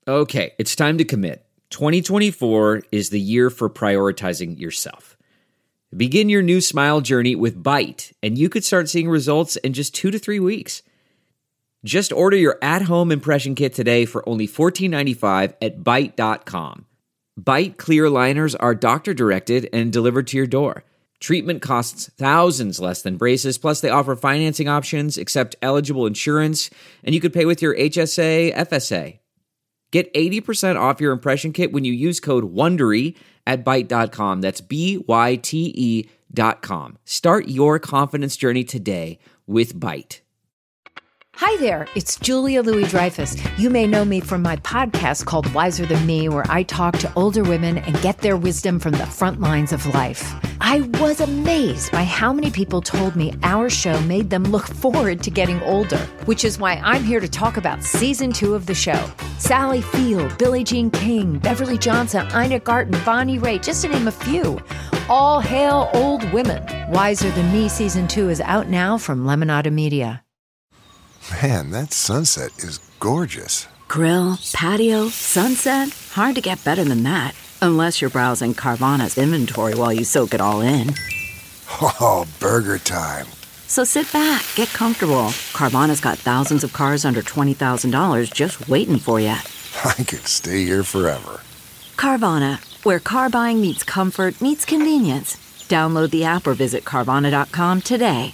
Okay, it's time to commit. 2024 is the year for prioritizing yourself. Begin your new smile journey with Byte, and you could start seeing results in just 2 to 3 weeks. Just order your at-home impression kit today for only $14.95 at Byte.com. Byte clear liners are doctor-directed and delivered to your door. Treatment costs thousands less than braces, plus they offer financing options, accept eligible insurance, and you could pay with your HSA, FSA. Get 80% off your impression kit when you use code WONDERY at Byte.com. That's BYTE.com. Start your confidence journey today with Byte. Hi there, it's Julia Louis-Dreyfus. You may know me from my podcast called Wiser Than Me, where I talk to older women and get their wisdom from the front lines of life. I was amazed by how many people told me our show made them look forward to getting older, which is why I'm here to talk about season 2 of the show. Sally Field, Billie Jean King, Beverly Johnson, Ina Garten, Bonnie Raitt, just to name a few. All hail old women. Wiser Than Me season 2 is out now from Lemonada Media. Man, that sunset is gorgeous. Grill, patio, sunset. Hard to get better than that. Unless you're browsing Carvana's inventory while you soak it all in. Oh, burger time. So sit back, get comfortable. Carvana's got thousands of cars under $20,000 just waiting for you. I could stay here forever. Carvana, where car buying meets comfort meets convenience. Download the app or visit Carvana.com today.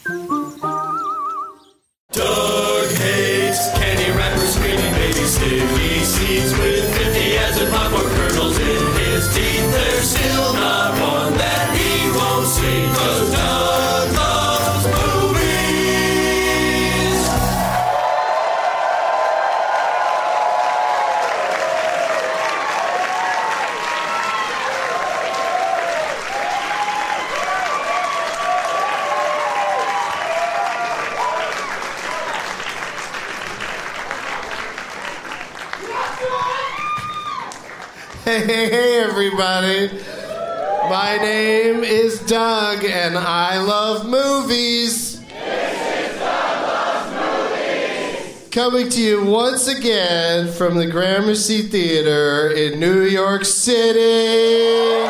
Doug hates candy wrappers, screaming baby sticky seeds with 50 as in popcorn kernels in his teeth. There's still not one that he won't see, 'cause Doug loves movies. Hey, everybody. My name is Doug, and I love movies. This is Doug Loves Movies. Coming to you once again from the Gramercy Theater in New York City.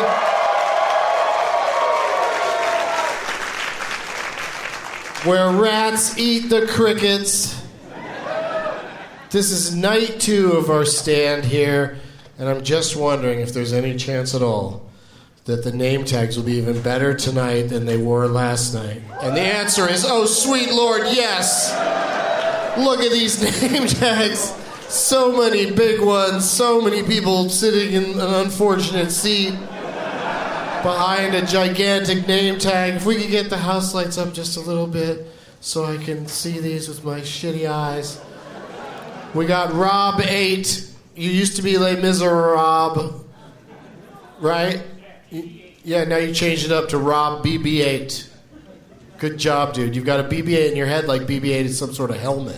Where rats eat the crickets. This is night 2 of our stand here. And I'm just wondering if there's any chance at all that the name tags will be even better tonight than they were last night. And the answer is, oh, sweet Lord, yes. Look at these name tags. So many big ones. So many people sitting in an unfortunate seat behind a gigantic name tag. If we could get the house lights up just a little bit so I can see these with my shitty eyes. We got Rob 8. You used to be Les Miserables, right? Yeah, now you changed it up to Rob BB-8. Good job, dude. You've got a BB-8 in your head like BB-8 is some sort of helmet.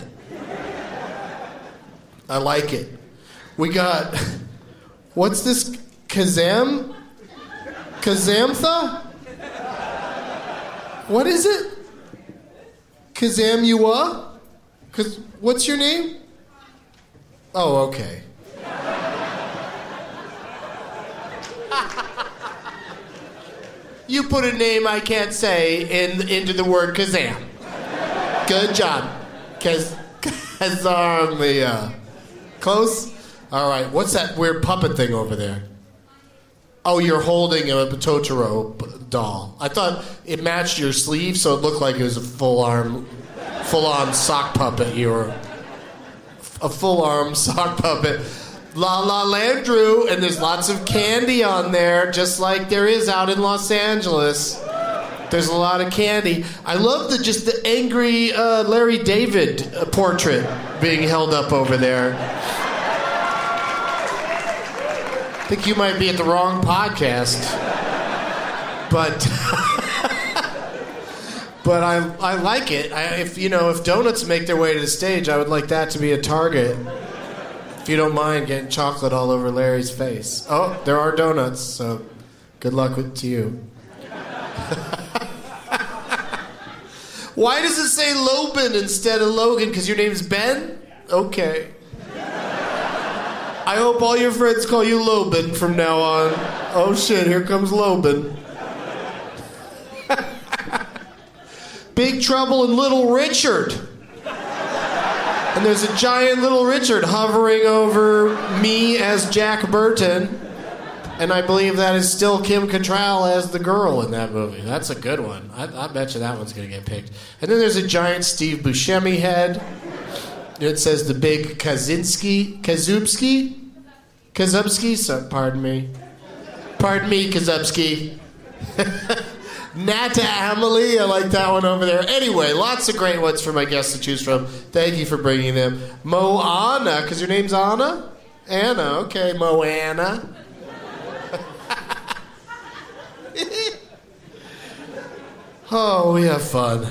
I like it. We got, what's this, Kazam? Kazamtha? What is it? Kazamua? What's your name? Oh, okay. You put a name I can't say into the word Kazam. Good job. Kazarmia. Close? All right. What's that weird puppet thing over there? Oh, you're holding a Totoro doll. I thought it matched your sleeve, so it looked like it was a full-on sock puppet. You were a full-arm sock puppet. La La Landrew, and there's lots of candy on there, just like there is out in Los Angeles. There's a lot of candy. I love the angry Larry David portrait being held up over there. I think you might be at the wrong podcast, but I like it. If donuts make their way to the stage, I would like that to be a target. If you don't mind getting chocolate all over Larry's face. Oh, there are donuts, so good luck to you. Why does it say Loban instead of Logan? Because your name's Ben? Okay. I hope all your friends call you Lobin from now on. Oh shit, here comes Lobin. Big Trouble in Little Richard. And there's a giant Little Richard hovering over me as Jack Burton. And I believe that is still Kim Cattrall as the girl in that movie. That's a good one. I bet you that one's going to get picked. And then there's a giant Steve Buscemi head. It says the big Kazubski? So, pardon me, Kazubski. Nata Amelie, I like that one over there. Anyway, lots of great ones for my guests to choose from. Thank you for bringing them. Moana, because your name's Anna? Anna, okay, Moana. Oh, we have fun.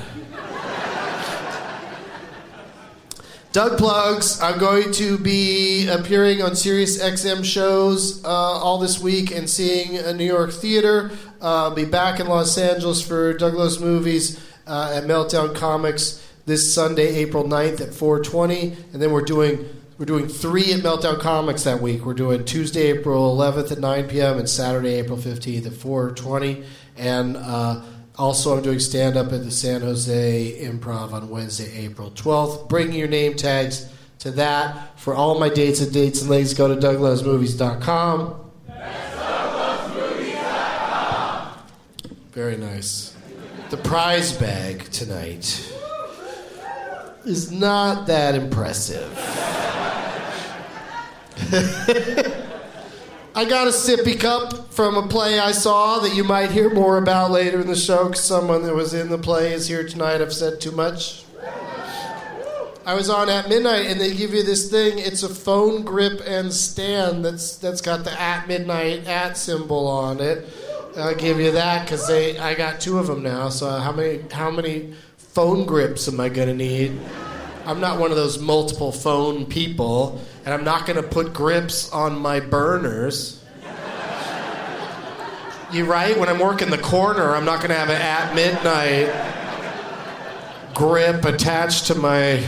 Doug plugs. I'm going to be appearing on Sirius XM shows all this week and seeing a New York theater. I'll be back in Los Angeles for Douglas Movies at Meltdown Comics this Sunday, April 9th at 4:20. And then we're doing 3 at Meltdown Comics that week. We're doing Tuesday, April 11th at 9 p.m. and Saturday, April 15th at 4:20. And also, I'm doing stand-up at the San Jose Improv on Wednesday, April 12th. Bring your name tags to that. For all my dates and links, go to douglasmovies.com. That's douglasmovies.com. Very nice. The prize bag tonight is not that impressive. I got a sippy cup from a play I saw that you might hear more about later in the show because someone that was in the play is here tonight. I've said too much. I was on At Midnight, and they give you this thing. It's a phone grip and stand that's got the At Midnight @ symbol on it. I'll give you that because I got 2 of them now. So how many phone grips am I gonna need? I'm not one of those multiple phone people, and I'm not going to put grips on my burners. You right? When I'm working the corner, I'm not going to have an At Midnight grip attached to my...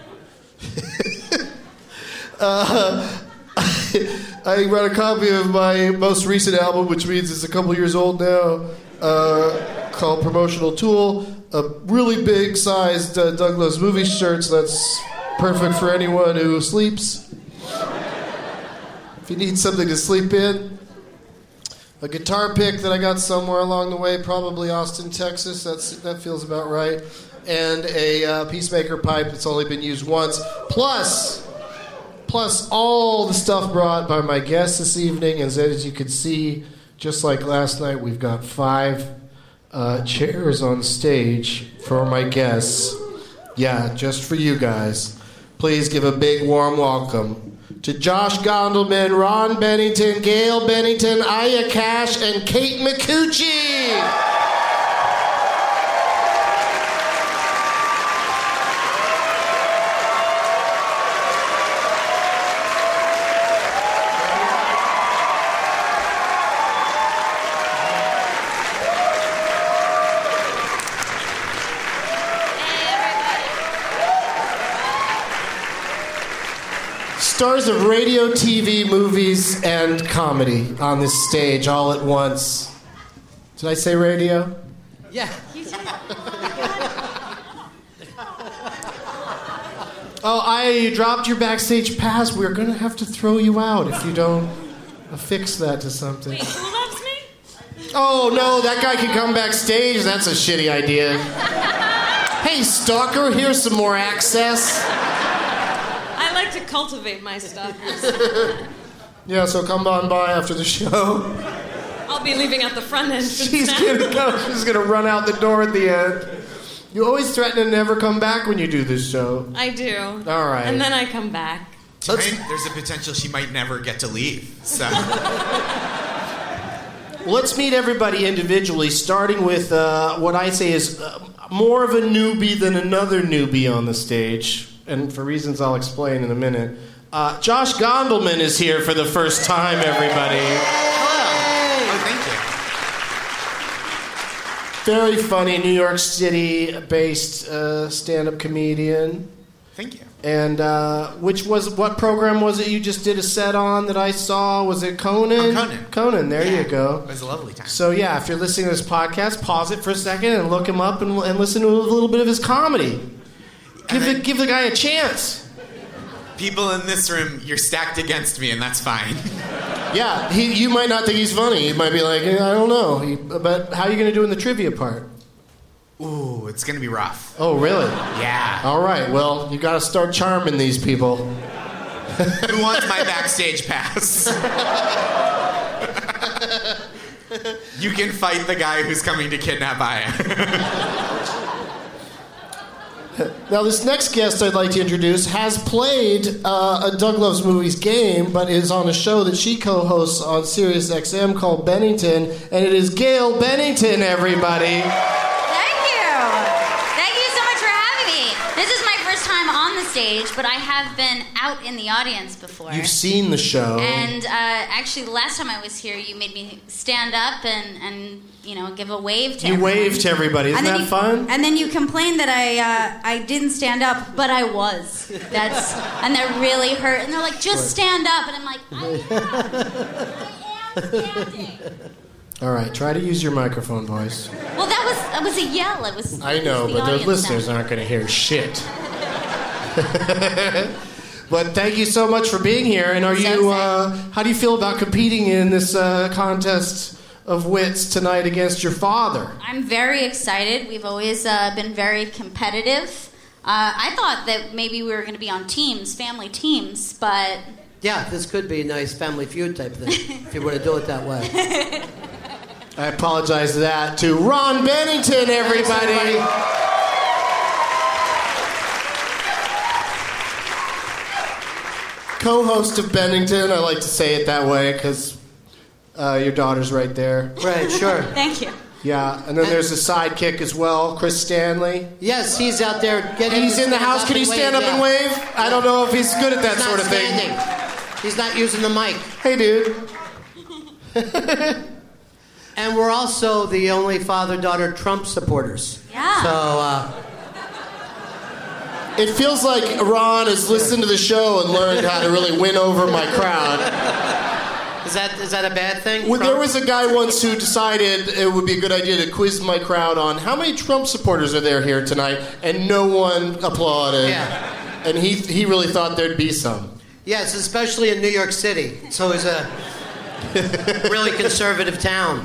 I read a copy of my most recent album, which means it's a couple years old now, called Promotional Tool. A really big-sized Douglas Movies shirt, so that's perfect for anyone who sleeps. If you need something to sleep in. A guitar pick that I got somewhere along the way, probably Austin, Texas. That feels about right. And a Peacemaker pipe that's only been used once. Plus all the stuff brought by my guests this evening. And as you can see, just like last night, we've got 5 chairs on stage for my guests. Yeah, just for you guys. Please give a big warm welcome to Josh Gondelman, Ron Bennington, Gail Bennington, Aya Cash, and Kate McCucci. Stars of radio, TV, movies, and comedy on this stage all at once. Did I say radio? Yeah. You dropped your backstage pass. We're going to have to throw you out if you don't affix that to something. Wait, who loves me? Oh, no, that guy can come backstage. That's a shitty idea. Hey, stalker, here's some more access. I like to cultivate my stalkers. Yeah, so come on by after the show. I'll be leaving out the front end. She's gonna go. She's gonna run out the door at the end. You always threaten to never come back when you do this show. I do. All right. And then I come back. Tonight, there's a potential she might never get to leave. So. Let's meet everybody individually, starting with what I say is more of a newbie than another newbie on the stage. And for reasons I'll explain in a minute. Josh Gondelman is here for the first time, everybody. Hello. Oh, thank you. Very funny New York City-based stand-up comedian. Thank you. And what program was it you just did a set on that I saw? Was it Conan? Conan. Conan, there you go. It was a lovely time. So yeah, if you're listening to this podcast, pause it for a second and look him up and listen to a little bit of his comedy. Give the guy a chance. People in this room, you're stacked against me, and that's fine. Yeah, you might not think he's funny. You might be like, I don't know. But how are you going to do in the trivia part? Ooh, it's going to be rough. Oh, really? Yeah. All right, well, you got to start charming these people. Who wants my backstage pass? You can fight the guy who's coming to kidnap Aya. Now, this next guest I'd like to introduce has played a Doug Loves Movies game, but is on a show that she co-hosts on Sirius XM called Bennington, and it is Gail Bennington, everybody. Thank you so much for having me. This is my first time on the stage, but I have been out in the audience before. You've seen the show. And actually, the last time I was here, you made me stand up and give a wave to everyone. You waved to everybody. Isn't that fun? And then you complained that I didn't stand up, but I was. And that really hurt. And they're like, just stand up. And I'm like, I am standing. All right, try to use your microphone voice. Well, that was a yell. I know, but the listeners aren't going to hear shit. But thank you so much for being here. And how do you feel about competing in this contest of wits tonight against your father? I'm very excited. We've always been very competitive. I thought that maybe we were going to be on teams, family teams, but... Yeah, this could be a nice Family Feud type thing, if you want to do it that way. I apologize to that to Ron Bennington, everybody. Co-host of Bennington, I like to say it that way because your daughter's right there. Right, sure. Thank you. Yeah, and then there's a sidekick as well, Chris Stanley. Yes, he's out there getting. He's in the house. Can he stand up and wave? I don't know if he's good at that sort of thing. He's not using the mic. Hey, dude. And we're also the only father-daughter Trump supporters. Yeah. So, it feels like Ron has listened to the show and learned how to really win over my crowd. Is that a bad thing? Well, there was a guy once who decided it would be a good idea to quiz my crowd on how many Trump supporters are there here tonight, and no one applauded. Yeah. And he really thought there'd be some. Yes, especially in New York City. It's always a really conservative town.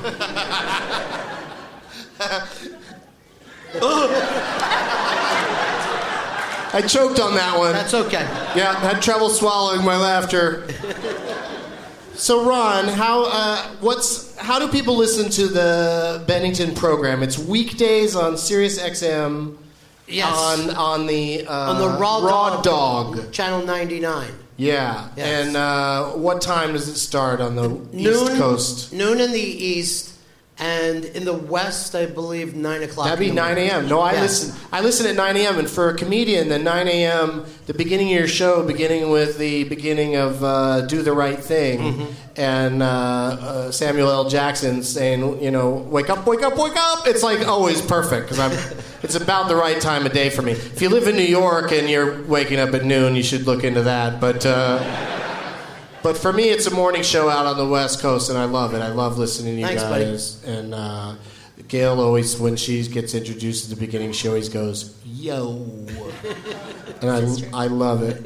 I choked on that one. That's okay. Yeah, had trouble swallowing my laughter. So Ron, how do people listen to the Bennington program? It's weekdays on Sirius XM. Yes. On the Raw Dog Channel 99. Yeah. Yes. And what time does it start on the East Coast? Noon in the East, and in the West, I believe 9 o'clock. That'd be 9 a.m. No, I listen at 9 a.m. And for a comedian, the 9 a.m., the beginning of your show, beginning with the beginning of Do the Right Thing, and Samuel L. Jackson saying, wake up, wake up, wake up. It's like always perfect because it's about the right time of day for me. If you live in New York and you're waking up at noon, you should look into that. But for me, it's a morning show out on the West Coast, and I love it. I love listening to you guys. Buddy. And Gail always, when she gets introduced at the beginning, she always goes, yo. And I love it.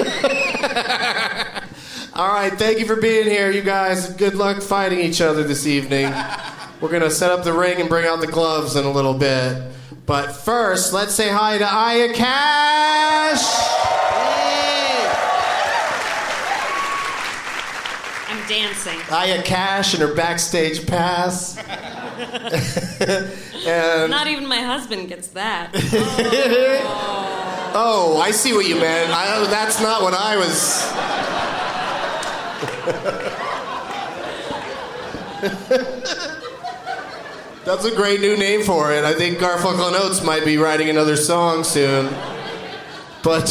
All right, thank you for being here, you guys. Good luck fighting each other this evening. We're going to set up the ring and bring out the gloves in a little bit. But first, let's say hi to Aya Cash. Dancing. Aya Cash and her backstage pass. And not even my husband gets that. Oh, I see what you meant. That's not what I was. That's a great new name for it. I think Garfunkel and Oates might be writing another song soon. But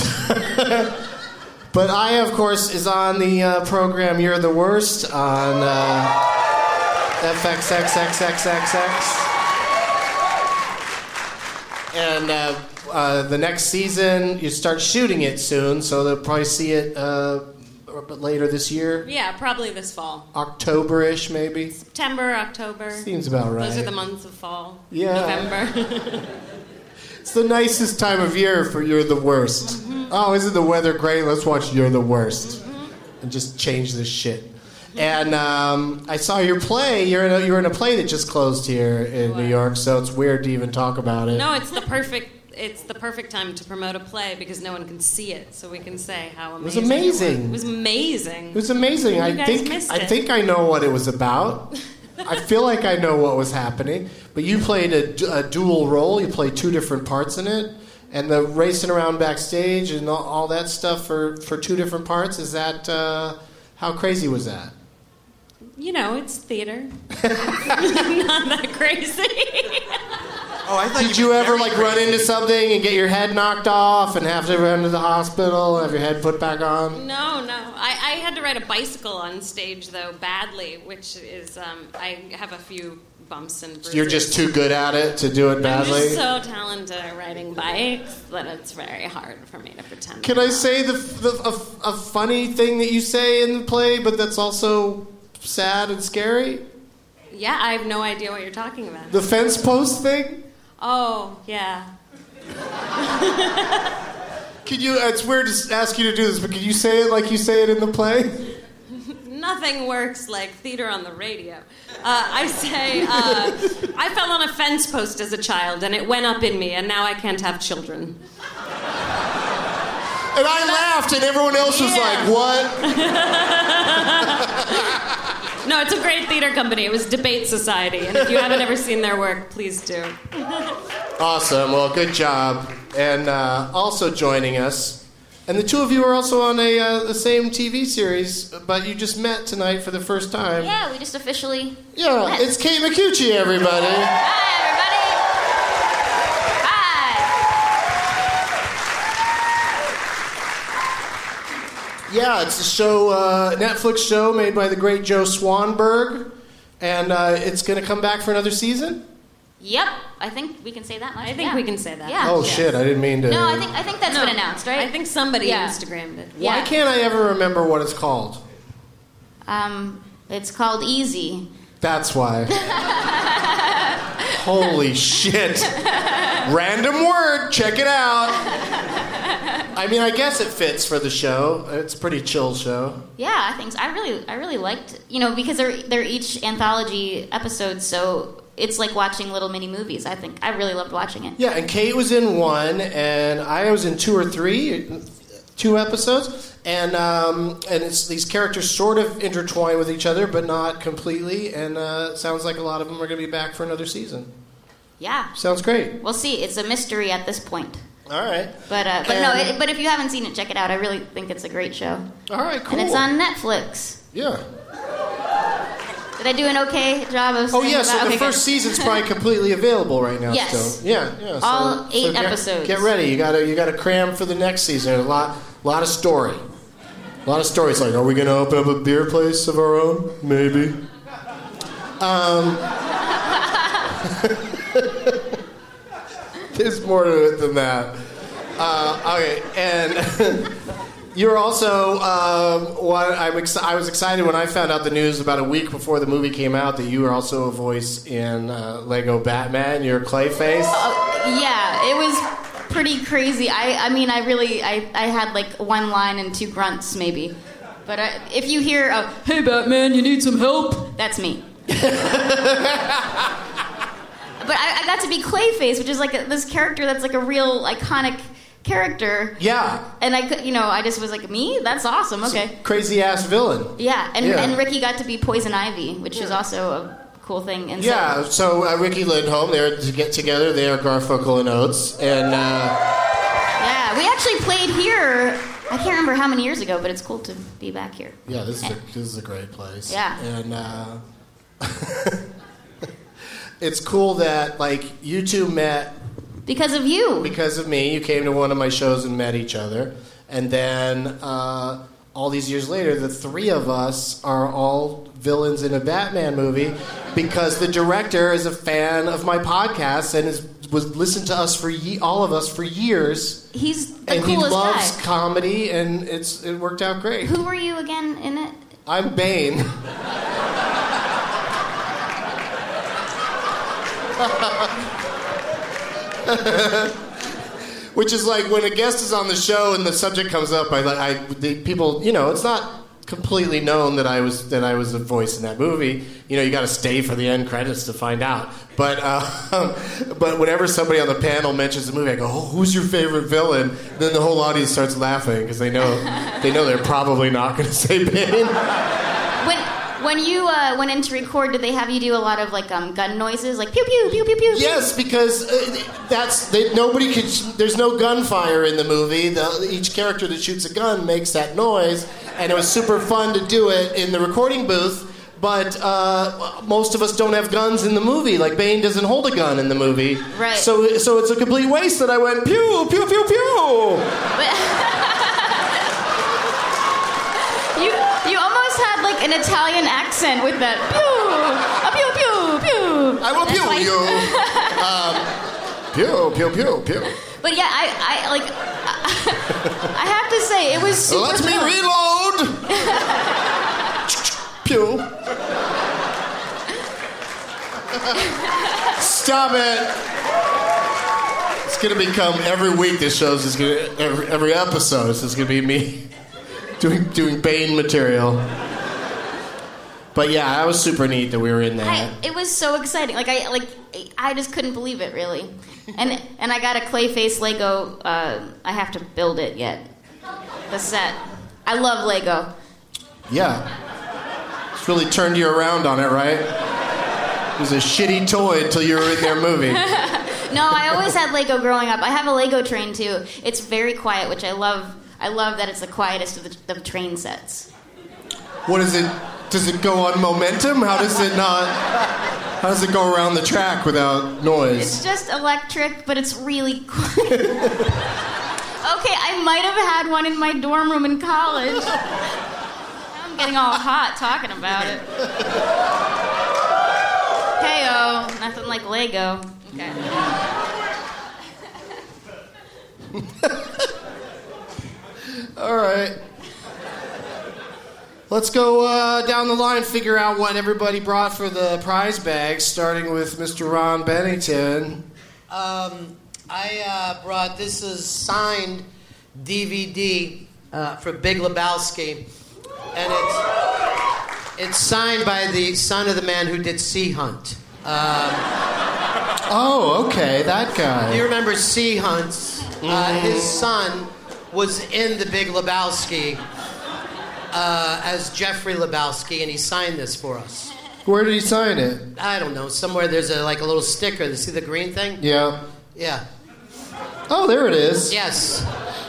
Aya, of course, is on the program You're the Worst on FXXXXXX. And the next season, you start shooting it soon, so they'll probably see it later this year. Yeah, probably this fall. October-ish, maybe. September, October. Seems about right. Those are the months of fall. Yeah. November. It's the nicest time of year for You're the Worst. Mm-hmm. Oh, isn't the weather great? Let's watch You're the Worst. And just change this shit. And I saw your play. You're in a play that just closed here in New York, so it's weird to even talk about it. No, it's the perfect time to promote a play because no one can see it, so we can say how amazing it was. It was amazing. It was amazing. You guys missed it. I think I know what it was about. I feel like I know what was happening. But you played a dual role. You played two different parts in it. And the racing around backstage and all that stuff for two different parts, is that, how crazy was that? You know, it's theater. Not that crazy. Oh, I thought Did you ever run into something and get your head knocked off and have to run to the hospital, have your head put back on? No. I had to ride a bicycle on stage, though, badly, which is, I have a few bumps and bruises. You're just too good at it to do it badly? I'm just so talented at riding bikes that it's very hard for me to pretend. Can I say a funny thing that you say in the play, but that's also sad and scary? Yeah, I have no idea what you're talking about. The fence post thing? Oh, yeah. Can you? It's weird to ask you to do this, but can you say it like you say it in the play? Nothing works like theater on the radio. I say, I fell on a fence post as a child, and it went up in me, and now I can't have children. And I laughed, and everyone else was like, what? No, it's a great theater company. It was Debate Society, and if you haven't ever seen their work, please do. Awesome. Well, good job. And also joining us, and the two of you are also on the same TV series, but you just met tonight for the first time. Yeah, we just officially met. It's Kate McCucci, everybody. Hi, everybody. Hi. Yeah, it's a show, Netflix show made by the great Joe Swanberg, and it's going to come back for another season? Yep, I think we can say that much. I think we can say that. Yeah. Oh, shit, I didn't mean to... No, I think that's been announced, right? I think somebody Instagrammed it. Why can't I ever remember what it's called? It's called Easy. That's why. Holy shit. Random word, check it out. I mean, I guess it fits for the show. It's a pretty chill show. Yeah, I think so. I really liked, because they're each anthology episodes, so it's like watching little mini movies. I think I really loved watching it. Yeah, and Kate was in one, and I was in two episodes, and it's these characters sort of intertwine with each other, but not completely. And it sounds like a lot of them are going to be back for another season. Yeah, sounds great. We'll see. It's a mystery at this point. All right, but if you haven't seen it, check it out. I really think it's a great show. All right, cool. And it's on Netflix. Yeah. Did I do an okay job of saying Oh, yeah, so the first season's probably completely available right now. Yes. Still. Yeah. All 8 episodes. Get ready. You gotta cram for the next season. A lot of story. A lot of stories like, are we going to open up a beer place of our own? Maybe. There's more to it than that. Okay, and you're also I was excited when I found out the news about a week before the movie came out that you were also a voice in Lego Batman. You're Clayface. Yeah, it was pretty crazy. I mean, I had like one line and 2 grunts maybe. But if you hear, "Hey Batman, you need some help," that's me. But I got to be Clayface, which is like this character that's like a real iconic character. Yeah. And I just was like, me? That's awesome. Okay. Crazy ass villain. Yeah. And Ricky got to be Poison Ivy, which is also a cool thing. And so Ricky Lindholm, they're to get together. They are Garfunkel and Oates, and yeah, we actually played here. I can't remember how many years ago, but it's cool to be back here. Yeah, this is a great place. Yeah. And it's cool that you two met because of you. Because of me. You came to one of my shows and met each other, and then all these years later, the 3 of us are all villains in a Batman movie because the director is a fan of my podcast and was listened to us all of us for years. He's the and he coolest loves guy. comedy, and it worked out great. Who were you again in it? I'm Bane. Which is like when a guest is on the show and the subject comes up, people, it's not completely known that I was a voice in that movie. You got to stay for the end credits to find out. But whenever somebody on the panel mentions the movie, I go, "Oh, who's your favorite villain?" Then the whole audience starts laughing because they know they're probably not going to say Bane. When you went in to record, did they have you do a lot of gun noises, like pew pew pew pew pew? Yes, because there's no gunfire in the movie. Each character that shoots a gun makes that noise, and it was super fun to do it in the recording booth. But most of us don't have guns in the movie. Like Bane doesn't hold a gun in the movie, right? So it's a complete waste that I went pew pew pew pew. You almost had an Italian accent with that pew pew pew. I will pew you. Pew pew pew pew. But yeah, I have to say it was super Let me fun. Reload. Pew. Stop it. It's gonna become every week. This show's is gonna every episode. This is gonna be me doing Bane material. But yeah, I was super neat that we were in that. It was so exciting. I just couldn't believe it, really. And I got a Clayface Lego. I have to build it yet. The set. I love Lego. Yeah. It's really turned you around on it, right? It was a shitty toy until you were in their movie. No, I always had Lego growing up. I have a Lego train too. It's very quiet, which I love. I love that it's the quietest of the train sets. What is it? Does it go on momentum? How does it go around the track without noise? It's just electric, but it's really quiet. Okay, I might have had one in my dorm room in college. I'm getting all hot talking about it. Hey-oh, nothing like Lego. Okay. All right. Let's go down the line, figure out what everybody brought for the prize bags, starting with Mr. Ron Bennington. I brought, this is signed DVD for Big Lebowski, and it's signed by the son of the man who did Sea Hunt. Oh, okay, that guy. You remember Sea Hunt? His son was in the Big Lebowski as Jeffrey Lebowski, and he signed this for us. Where did he sign it? I don't know. Somewhere there's a little sticker. You see the green thing? Yeah. Yeah. Oh, there it is. Yes.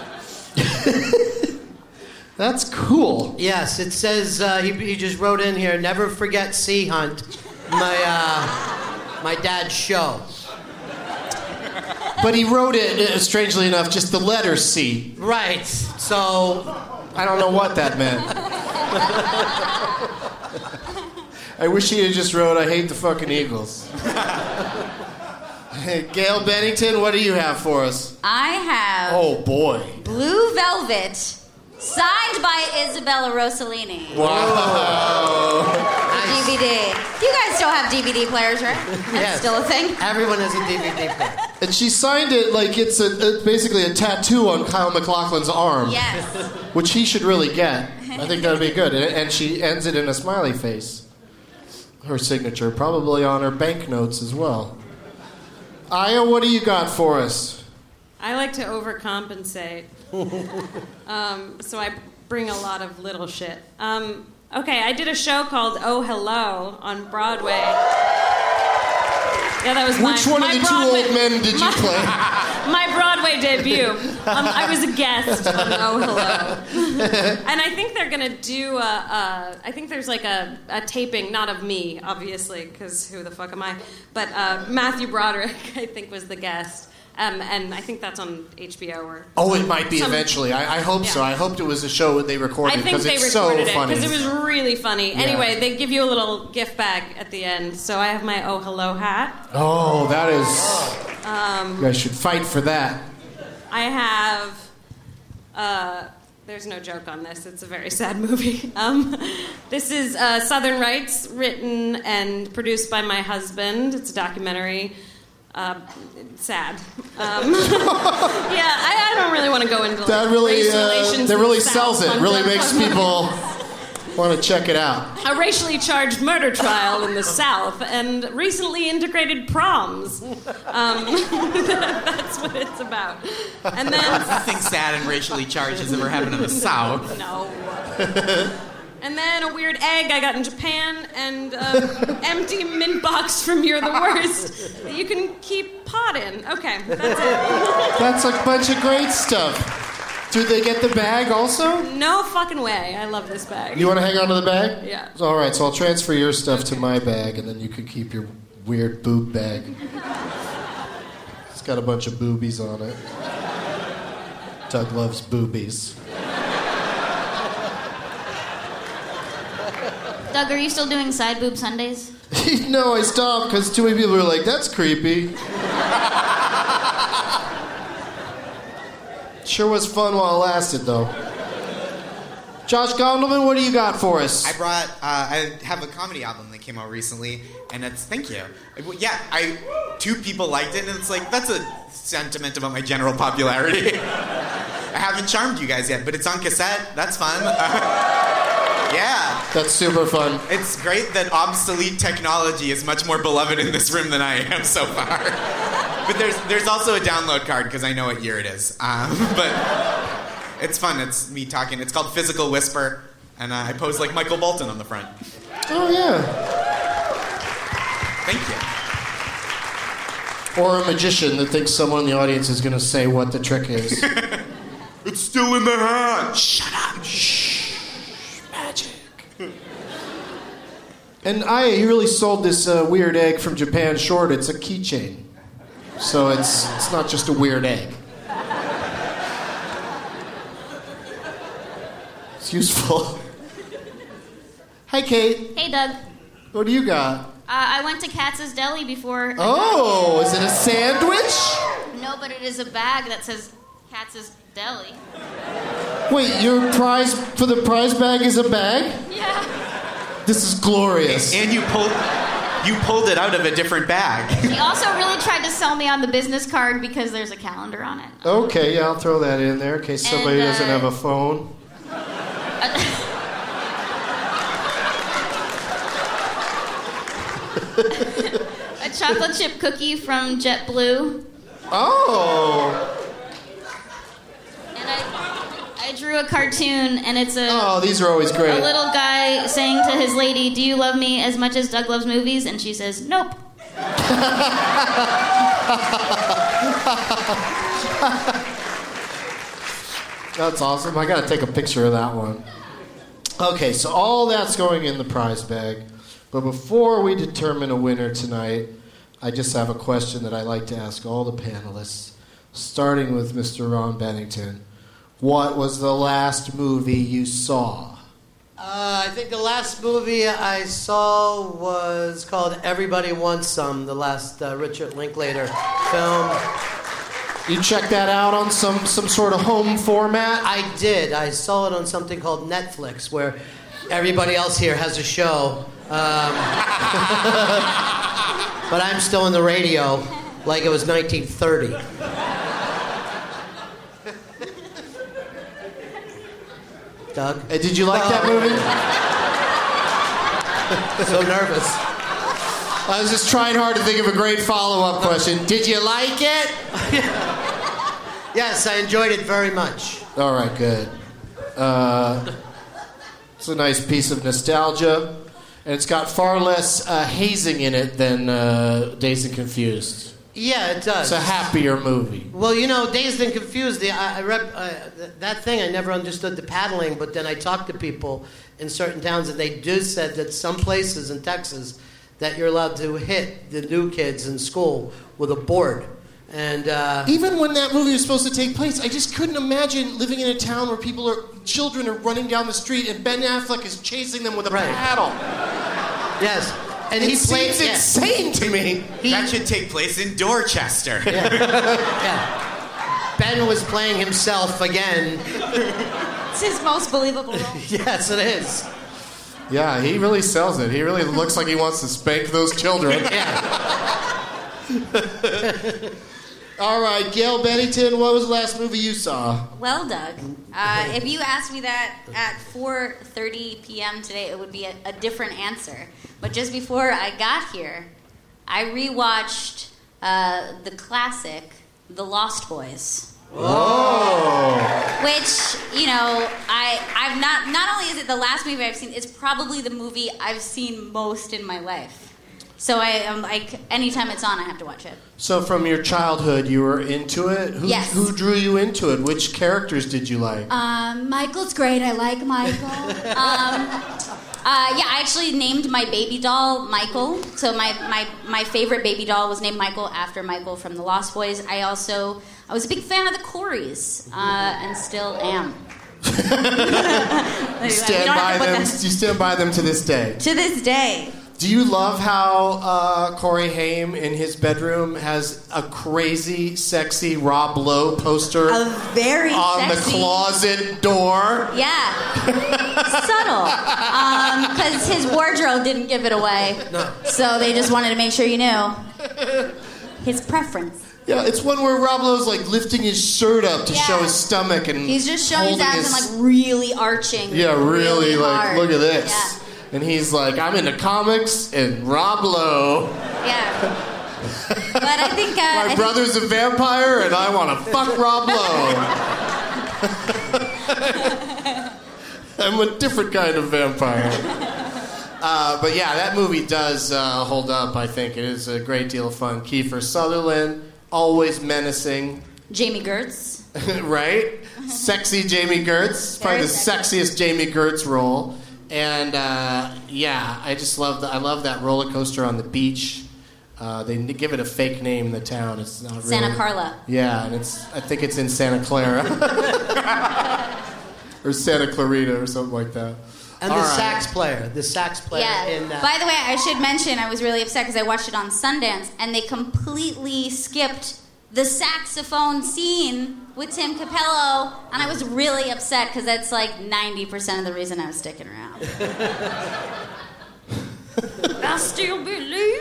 That's cool. Yes, it says, he just wrote in here, never forget Sea Hunt, my dad's show. But he wrote it, strangely enough, just the letter C. Right, so... I don't know what that meant. I wish he had just wrote, I hate the fucking Eagles. Hey, Gail Bennington, what do you have for us? I have... Oh, boy. Blue Velvet, signed by Isabella Rossellini. Wow. Nice. DVD. You guys still have DVD players, right? That's Yes. still a thing? Everyone has a DVD player. And she signed it like it's basically a tattoo on Kyle MacLachlan's arm. Yes. Which he should really get. I think that would be good. And she ends it in a smiley face. Her signature, probably on her banknotes as well. Aya, what do you got for us? I like to overcompensate. So I bring a lot of little shit. Okay, I did a show called Oh Hello on Broadway. Yeah, that was Which one of the Broadway, two old men did you play? My Broadway debut. I was a guest on Oh Hello. And I think they're going to do I think there's like a taping, not of me, obviously, because who the fuck am I? But Matthew Broderick, I think, was the guest. And I think that's on HBO or. Oh, it might be some- eventually. I hope so. Yeah. I hoped it was a show that they recorded I think because they it's so recorded it funny. because it was really funny. Yeah. Anyway, they give you a little gift bag at the end. So I have my Oh Hello hat. Oh, that is. You guys should fight for that. I have. There's no joke on this. It's a very sad movie. This is Southern Rights, written and produced by my husband. It's a documentary. Sad. I don't really want to go into That really, race relations. that in really the South sells it. on Really Doug makes Huckabee. people want to check it out. A racially charged murder trial in the South and recently integrated proms. That's what it's about. And then Nothing sad and racially charged has ever happened in the South. no. And then a weird egg I got in Japan and empty mint box from You're the Worst that you can keep pot in. Okay, that's it. That's a bunch of great stuff. Do they get the bag also? No fucking way. I love this bag. You want to hang on to the bag? Yeah. All right, so I'll transfer your stuff to my bag, and then you can keep your weird boob bag. It's got a bunch of boobies on it. Doug loves boobies. Doug, are you still doing side boob Sundays? No, I stopped because too many people were like, that's creepy. Sure was fun while it lasted, though. Josh Gondelman, what do you got for us? I have a comedy album that came out recently, and it's, thank you. Yeah, two people liked it, and it's like, that's a sentiment about my general popularity. I haven't charmed you guys yet, but it's on cassette. That's fun. Yeah. That's super fun. It's great that obsolete technology is much more beloved in this room than I am so far. But there's also a download card because I know what year it is. But it's fun. It's me talking. It's called Physical Whisper, and I pose like Michael Bolton on the front. Oh, yeah. Thank you. Or a magician that thinks someone in the audience is going to say what the trick is. It's still in the hat. Shut up. Shh. Magic. And he really sold this weird egg from Japan short. It's a keychain. So it's not just a weird egg. It's useful. Hi, Kate. Hey, Doug. What do you got? I went to Katz's Deli before. Oh, is it a sandwich? No, but it is a bag that says Katz's Deli. Wait, your prize for the prize bag is a bag? Yeah. This is glorious. And you pulled it out of a different bag. He also really tried to sell me on the business card because there's a calendar on it. Okay, yeah, I'll throw that in there in case somebody And, doesn't have a phone. A chocolate chip cookie from JetBlue. Oh. And I drew a cartoon, and it's Oh, these are always great. a little guy saying to his lady, "Do you love me as much as Doug loves movies?" And she says, "Nope." That's awesome. I gotta take a picture of that one. Okay, so all that's going in the prize bag. But before we determine a winner tonight, I just have a question that I like to ask all the panelists, starting with Mr. Ron Bennington. What was the last movie you saw? I think the last movie I saw was called Everybody Wants Some, the last Richard Linklater film. You checked that out on some sort of home format? I did. I saw it on something called Netflix, where everybody else here has a show. But I'm still in the radio like it was 1930. Doug? Did you like that movie? So nervous. I was just trying hard to think of a great follow-up question. Did you like it? Yes, I enjoyed it very much. All right, good. It's a nice piece of nostalgia, and it's got far less hazing in it than Dazed and Confused. Yeah, it does. It's a happier movie. Well, you know, Dazed and Confused, that thing, I never understood the paddling, but then I talked to people in certain towns, and they do said that some places in Texas that you're allowed to hit the new kids in school with a board And even when that movie was supposed to take place, I just couldn't imagine living in a town where children are running down the street and Ben Affleck is chasing them with a paddle. Yes. And it seems insane to me. That should take place in Dorchester. Yeah. Ben was playing himself again. It's his most believable role. Yes, it is. Yeah, he really sells it. He really looks like he wants to spank those children. All right, Gail Bennington, what was the last movie you saw? Well, Doug, if you asked me that at 4:30 p.m. today, it would be a different answer. But just before I got here, I rewatched the classic, The Lost Boys. Oh. Which, I've not only is it the last movie I've seen, it's probably the movie I've seen most in my life. So anytime it's on, I have to watch it. So from your childhood, you were into it? Yes. Who drew you into it? Which characters did you like? Michael's great. I like Michael. I actually named my baby doll Michael. So my favorite baby doll was named Michael after Michael from The Lost Boys. I was a big fan of the Coreys, and still am. You stand by them to this day? To this day. Do you love how Corey Haim in his bedroom has a crazy, sexy Rob Lowe poster on the closet door? Yeah. Subtle. Because his wardrobe didn't give it away. No. So they just wanted to make sure you knew his preference. Yeah, it's one where Rob Lowe's like lifting his shirt up to show his stomach and he's just showing his abs and like really arching. Yeah, really like, hard. Look at this. Yeah. And he's like, I'm into comics and Rob Lowe. Yeah. But I think... My brother's a vampire and I want to fuck Rob Lowe. I'm a different kind of vampire. But yeah, that movie does hold up, I think. It is a great deal of fun. Kiefer Sutherland, always menacing. Jamie Gertz. Right? Sexy Jamie Gertz. Probably the sexiest Jamie Gertz role. And I just love that roller coaster on the beach. They give it a fake name in the town. It's not really Santa Carla. Yeah, and I think it's in Santa Clara or Santa Clarita or something like that. And the sax player. Yeah. In, By the way, I should mention I was really upset because I watched it on Sundance and they completely skipped the saxophone scene with Tim Capello, and I was really upset because that's like 90% of the reason I was sticking around. I still believe.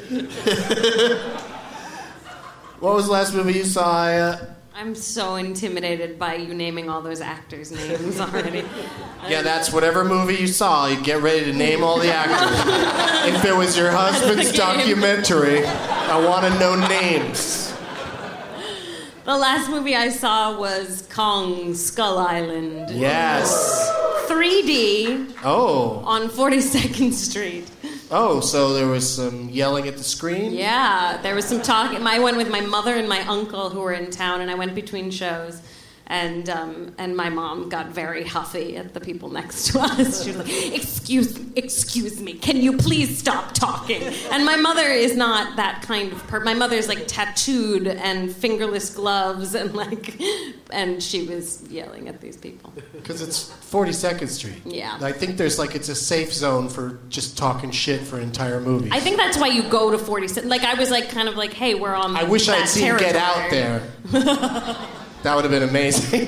What was the last movie you saw, Aya? I'm so intimidated by you naming all those actors' names already. Yeah, that's whatever movie you saw. You get ready to name all the actors. If it was your husband's documentary, I want to know names. The last movie I saw was Kong Skull Island. Yes. 3D. Oh. On 42nd Street. Oh, so there was some yelling at the screen? Yeah, there was some talking. I went with my mother and my uncle who were in town, and I went between shows. And my mom got very huffy at the people next to us. She was like, excuse me, can you please stop talking? And my mother is not that kind of person. My mother's like tattooed and fingerless gloves and she was yelling at these people. Because it's 42nd Street. Yeah. I think it's a safe zone for just talking shit for entire movies. I think that's why you go to 42nd. Like, I was like, kind of like, hey, we're on I wish I had that seen territory. Get Out there. That would have been amazing.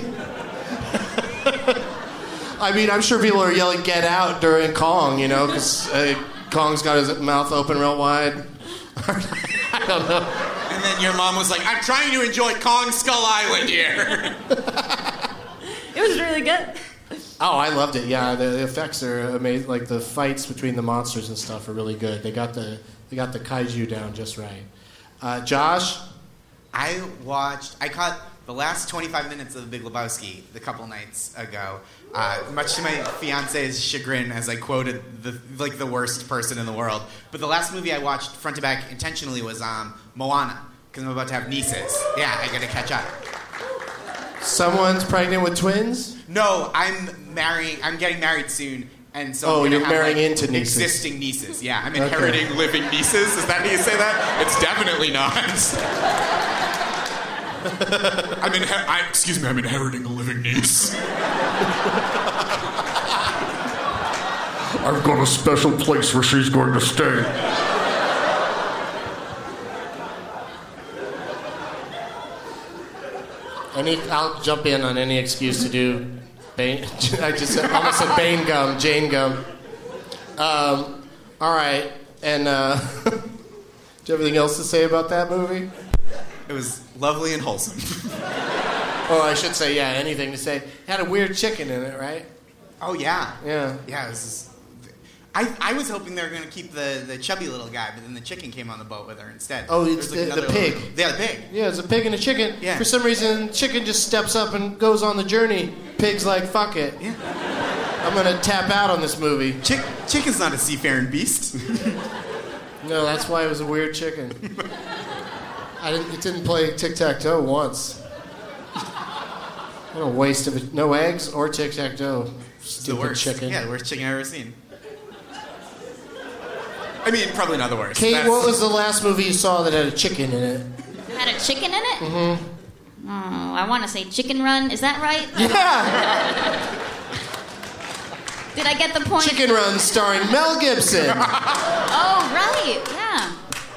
I mean, I'm sure people are yelling "Get Out" during Kong, because Kong's got his mouth open real wide. I don't know. And then your mom was like, I'm trying to enjoy Kong Skull Island here. It was really good. Oh, I loved it. Yeah, the effects are amazing. Like the fights between the monsters and stuff are really good. They got the kaiju down just right. Josh? I caught the last 25 minutes of The Big Lebowski a couple nights ago, much to my fiance's chagrin, as I quoted the worst person in the world. But the last movie I watched front to back intentionally was Moana, because I'm about to have nieces. Yeah, I got to catch up. Someone's pregnant with twins? No, I'm getting married soon. And so I'm you're have, marrying into nieces. Existing nieces, yeah. I'm inheriting living nieces. Is that how you say that? It's definitely not. I'm inheriting a living niece. I've got a special place where she's going to stay. I'll jump in on any excuse to do Bane. I almost said Bane gum, Jane gum. All right, and do you have anything else to say about that movie? It was lovely and wholesome. Oh, I should say, yeah, anything to say. It had a weird chicken in it, right? Oh, yeah. Yeah. Yeah, it was just... I was hoping they were going to keep the chubby little guy, but then the chicken came on the boat with her instead. Oh, it's There was the pig. Yeah, the pig. Yeah, it's a pig and a chicken. Yeah. For some reason, chicken just steps up and goes on the journey. Pig's like, fuck it. Yeah. I'm going to tap out on this movie. Chicken's not a seafaring beast. No, that's why it was a weird chicken. It didn't play tic-tac-toe once. What a waste of it. No eggs or tic-tac-toe. Stupid The worst. chicken. Yeah, the worst chicken I've ever seen. I mean, probably not the worst. Kate, what was the last movie you saw that had a chicken in it? Had a chicken in it? Mm-hmm. Oh, I want to say Chicken Run. Is that right? Yeah! Did I get the point? Chicken Run starring Mel Gibson. Oh, right. Yeah.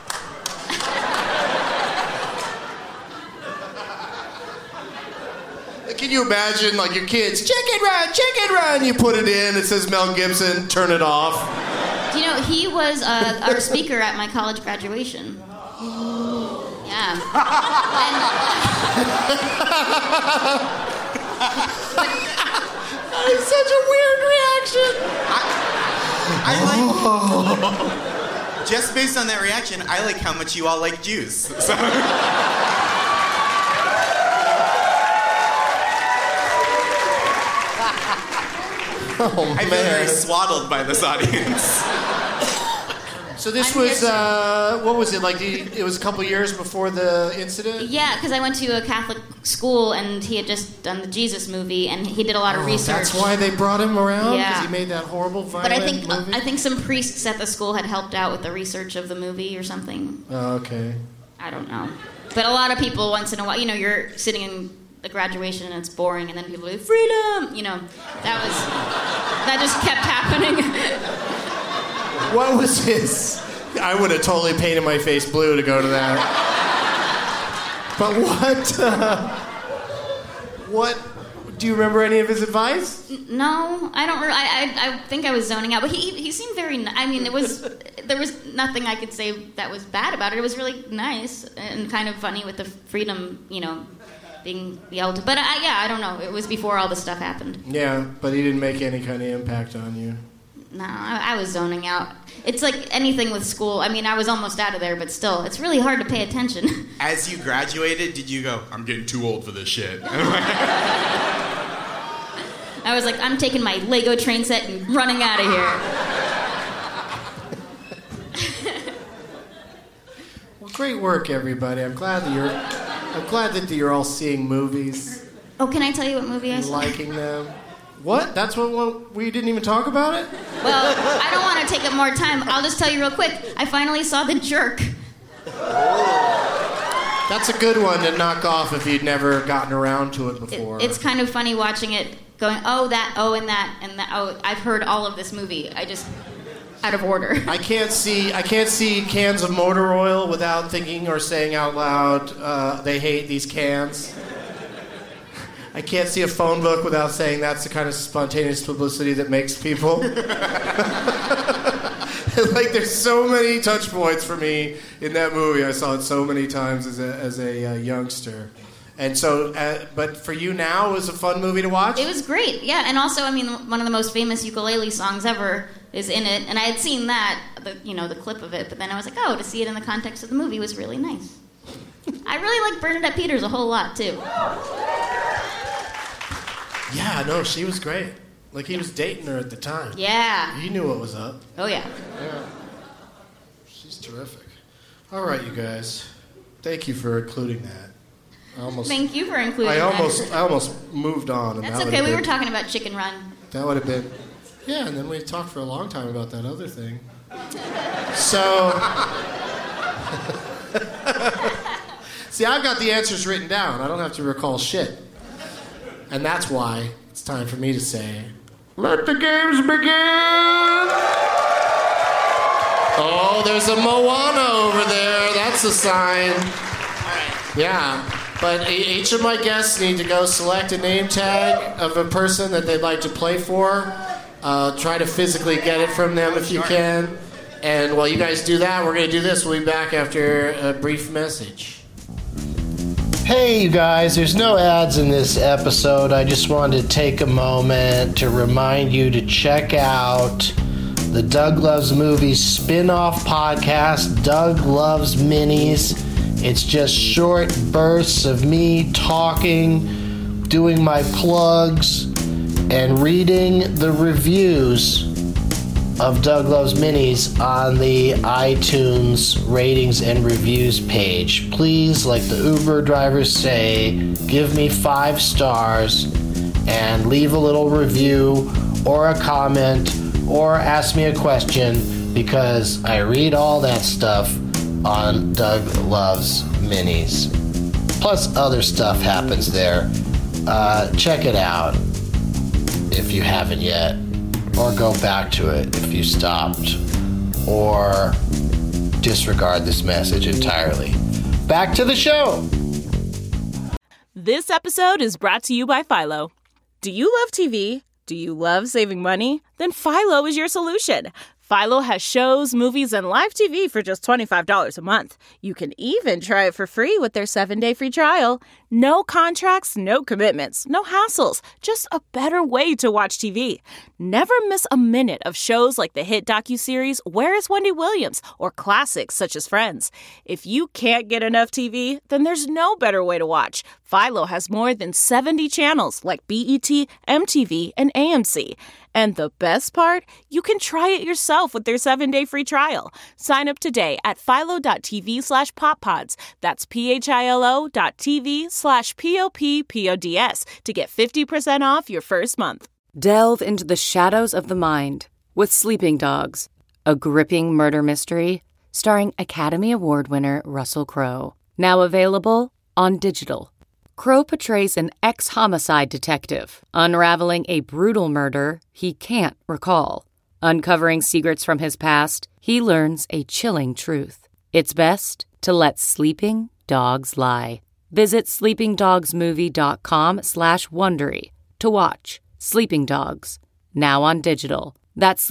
Can you imagine, like, your kids, Chicken Run, you put it in, it says Mel Gibson, turn it off. Do you know, he was our speaker at my college graduation. Yeah. That is such a weird reaction. I like... Just based on that reaction, I like how much you all like Jews. So... Oh, I feel very swaddled by this audience. So this was, what was it, like, it was a couple years before the incident? Yeah, because I went to a Catholic school, and he had just done the Jesus movie, and he did a lot of research. That's why they brought him around? Yeah. Because he made that horrible, violent But movie? I think some priests at the school had helped out with the research of the movie or something. Oh, okay. I don't know. But a lot of people, once in a while, you know, you're sitting in the graduation and it's boring, and then people are like, freedom! You know, that just kept happening. What was his? I would have totally painted my face blue to go to that. But what do you remember any of his advice? No, I don't. I think I was zoning out, but he seemed very. I mean, there was nothing I could say that was bad about it. It was really nice and kind of funny with the freedom, you know, being yelled to. But I don't know. It was before all this stuff happened. Yeah, but he didn't make any kind of impact on you. No, I was zoning out. It's like anything with school. I mean, I was almost out of there, but still, it's really hard to pay attention. As you graduated, did you go, I'm getting too old for this shit? I was like, I'm taking my Lego train set and running out of here. Well, great work, everybody. I'm glad that you're all seeing movies. Oh, can I tell you what movie I saw? Liking them. What? That's what we didn't even talk about it? Well, I don't want to take up more time. I'll just tell you real quick. I finally saw The Jerk. That's a good one to knock off if you'd never gotten around to it before. It's kind of funny watching it, going, and that. Oh, I've heard all of this movie. I just, out of order. I can't see cans of motor oil without thinking or saying out loud, they hate these cans. I can't see a phone book without saying that's the kind of spontaneous publicity that makes people. Like, there's so many touch points for me in that movie. I saw it so many times as a youngster. And so, but for you now, it was a fun movie to watch? It was great, yeah. And also, I mean, one of the most famous ukulele songs ever is in it. And I had seen that, the clip of it. But then I was like, to see it in the context of the movie was really nice. I really like Bernadette Peters a whole lot, too. Yeah, no, she was great. Like, he was dating her at the time. Yeah. He knew what was up. Oh, yeah. Yeah. She's terrific. All right, you guys. Thank you for including that. Thank you for including that. I almost moved on. And That's okay. We were talking about Chicken Run. That would have been... Yeah, and then we talked for a long time about that other thing. So See, I've got the answers written down. I don't have to recall shit. And that's why it's time for me to say, let the games begin! Oh, there's a Moana over there. That's a sign. Yeah. But each of my guests need to go select a name tag of a person that they'd like to play for. Try to physically get it from them if you can. And while you guys do that, we're going to do this. We'll be back after a brief message. Hey, you guys, there's no ads in this episode. I just wanted to take a moment to remind you to check out the Doug Loves Movies spin-off podcast, Doug Loves Minis. It's just short bursts of me talking, doing my plugs, and reading the reviews of Doug Loves Minis on the iTunes ratings and reviews page. Please, like the Uber drivers say, give me 5 stars and leave a little review or a comment or ask me a question, because I read all that stuff on Doug Loves Minis. Plus other stuff happens there. Check it out if you haven't yet, or go back to it if you stopped, or disregard this message entirely. Back to the show! This episode is brought to you by Philo. Do you love TV? Do you love saving money? Then Philo is your solution. Philo has shows, movies, and live TV for just $25 a month. You can even try it for free with their 7-day free trial. No contracts, no commitments, no hassles. Just a better way to watch TV. Never miss a minute of shows like the hit docuseries Where is Wendy Williams? Or classics such as Friends. If you can't get enough TV, then there's no better way to watch. Philo has more than 70 channels like BET, MTV, and AMC. And the best part? You can try it yourself with their 7-day free trial. Sign up today at philo.tv/poppods. That's philo.tv/POPPODS to get 50% off your first month. Delve into the shadows of the mind with Sleeping Dogs, a gripping murder mystery starring Academy Award winner Russell Crowe. Now available on digital. Crowe portrays an ex-homicide detective, unraveling a brutal murder he can't recall. Uncovering secrets from his past, he learns a chilling truth. It's best to let sleeping dogs lie. Visit sleepingdogsmovie.com/Wondery to watch Sleeping Dogs, now on digital. That's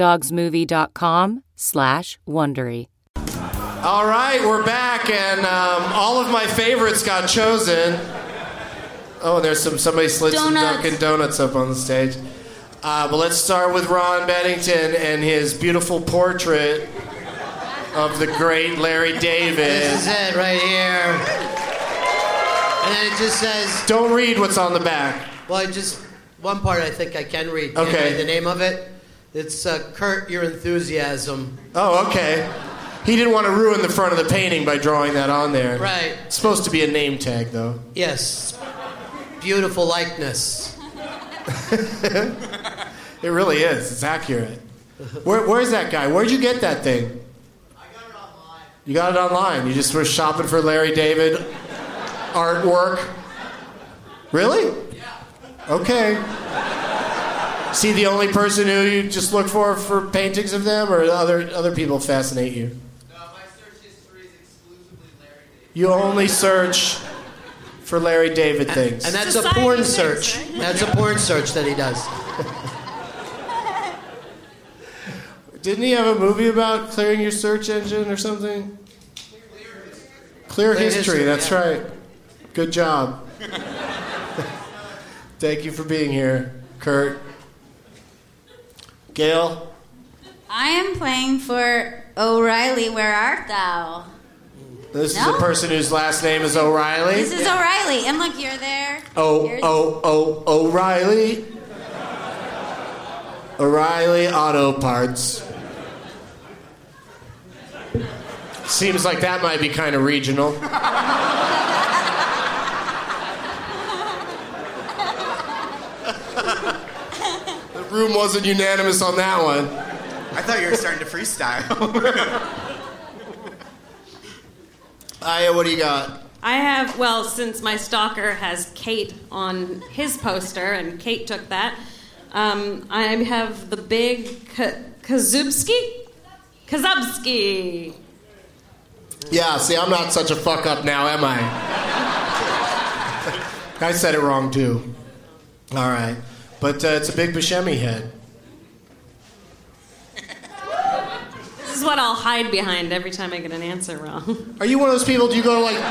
sleepingdogsmovie.com/Wondery. All right, we're back, and all of my favorites got chosen. Oh, there's somebody slid some Dunkin' Donuts up on the stage. But let's start with Ron Bennington and his beautiful portrait of the great Larry David. This is it right here. And then it just says... Don't read what's on the back. Well, one part I think I can read. Okay. Can I read the name of it? It's Kurt, Your Enthusiasm. Oh, okay. He didn't want to ruin the front of the painting by drawing that on there. Right. It's supposed to be a name tag, though. Yes. Beautiful likeness. It really is. It's accurate. Where's that guy? Where'd you get that thing? I got it online. You got it online? You just were shopping for Larry David artwork? Really? Yeah. Okay. Is he the only person who you just look for paintings of them, or other people fascinate you? No, my search history is exclusively Larry David. You only search for Larry David things. And that's a porn search. Right? That's a porn search that he does. Didn't he have a movie about clearing your search engine or something? Clear history, that's yeah. right. Good job. Thank you for being here, Kurt. Gail? I am playing for O'Reilly, Where Art Thou? This is a person whose last name is O'Reilly? This is O'Reilly. And look, you're there. O'Reilly. O'Reilly Auto Parts. Seems like that might be kind of regional. The room wasn't unanimous on that one. I thought you were starting to freestyle. Aya, what do you got? I have, well, since my stalker has Kate on his poster, and Kate took that, I have the big Kazubski? Yeah, see, I'm not such a fuck up now, am I? I said it wrong, too. All right. But it's a big Buscemi head. This is what I'll hide behind every time I get an answer wrong. Are you one of those people, do you go like...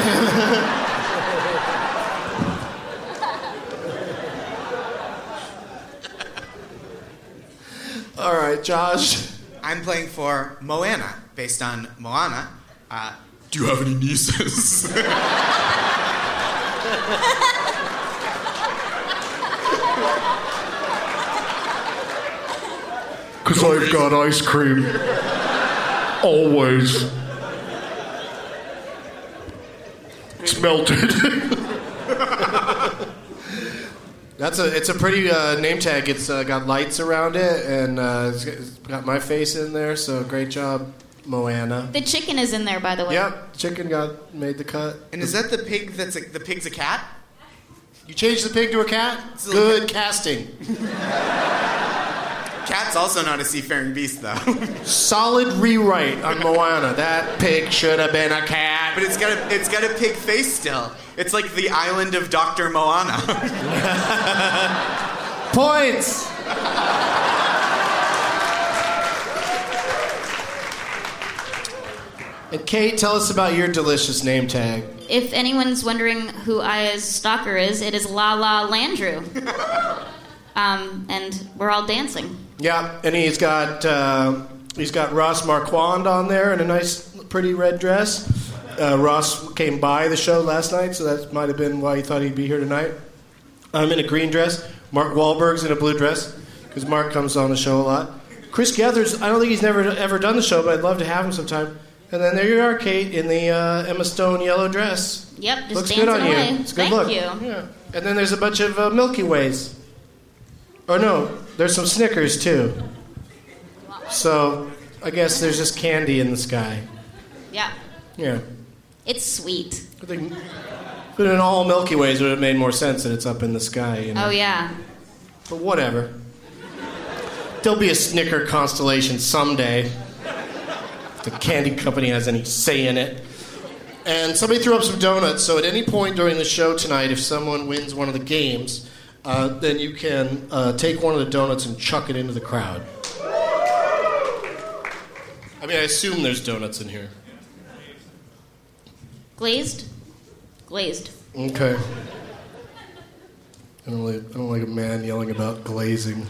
All right, Josh. I'm playing for Moana, based on Moana. Do you have any nieces? Because I've got ice cream. Always. It's melted. It's a pretty name tag. It's got lights around it, and it's got my face in there, so great job, Moana. The chicken is in there, by the way. Yep, chicken made the cut. And is that the pig the pig's a cat? You changed the pig to a cat? Good casting. Cat's also not a seafaring beast, though. Solid rewrite on Moana. That pig should have been a cat. But it's got a pig face still. It's like the island of Dr. Moana. Points! And Kate, tell us about your delicious name tag. If anyone's wondering who Aya's stalker is, it is La La Landrew. And we're all dancing. Yeah, and he's got Ross Marquand on there in a nice, pretty red dress. Ross came by the show last night, so that might have been why he thought he'd be here tonight. I'm in a green dress. Mark Wahlberg's in a blue dress, because Mark comes on the show a lot. Chris Gethers, I don't think he's ever done the show, but I'd love to have him sometime. And then there you are, Kate, in the Emma Stone yellow dress. Yep, just looks dancing good on away. you. It's a good Thank look. you. Yeah. And then there's a bunch of Milky Ways. Or no, there's some Snickers too. So I guess there's just candy in the sky. Yeah. Yeah. It's sweet. I think, but in all Milky Ways would have made more sense that it's up in the sky. You know? Oh, yeah. But whatever. There'll be a Snicker constellation someday. If the candy company has any say in it. And somebody threw up some donuts, so at any point during the show tonight, if someone wins one of the games, then you can take one of the donuts and chuck it into the crowd. I mean, I assume there's donuts in here. Glazed? Glazed. Okay. I don't like a man yelling about glazing.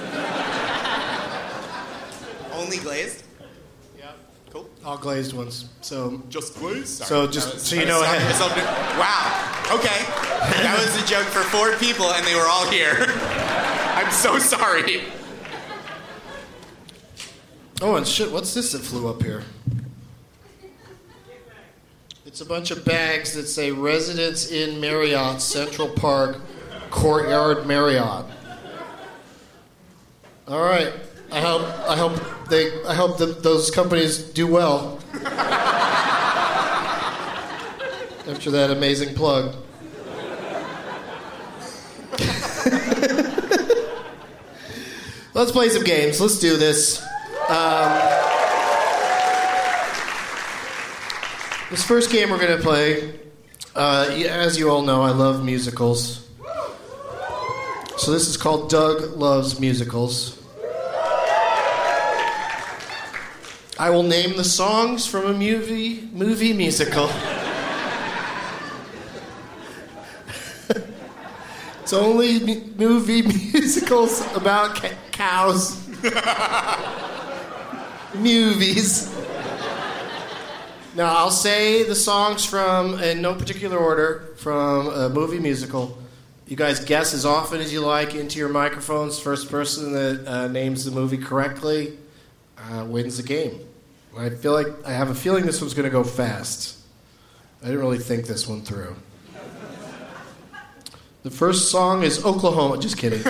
Only glazed? Yeah. Cool. All glazed ones. So just glazed? Sorry. So just you know. Wow. Okay. That was a joke for 4 people, and they were all here. I'm so sorry. Oh, and shit, what's this that flew up here? It's a bunch of bags that say Residence Inn Marriott, Central Park, Courtyard Marriott. All right. I hope those companies do well. After that amazing plug. Let's play some games. Let's do this. This first game we're going to play, as you all know, I love musicals. So this is called Doug Loves Musicals. I will name the songs from a movie musical. It's only movie musicals about cows. Movies. Now, I'll say the songs in no particular order, from a movie musical. You guys guess as often as you like into your microphones. First person that names the movie correctly wins the game. I have a feeling this one's going to go fast. I didn't really think this one through. The first song is Oklahoma. Just kidding.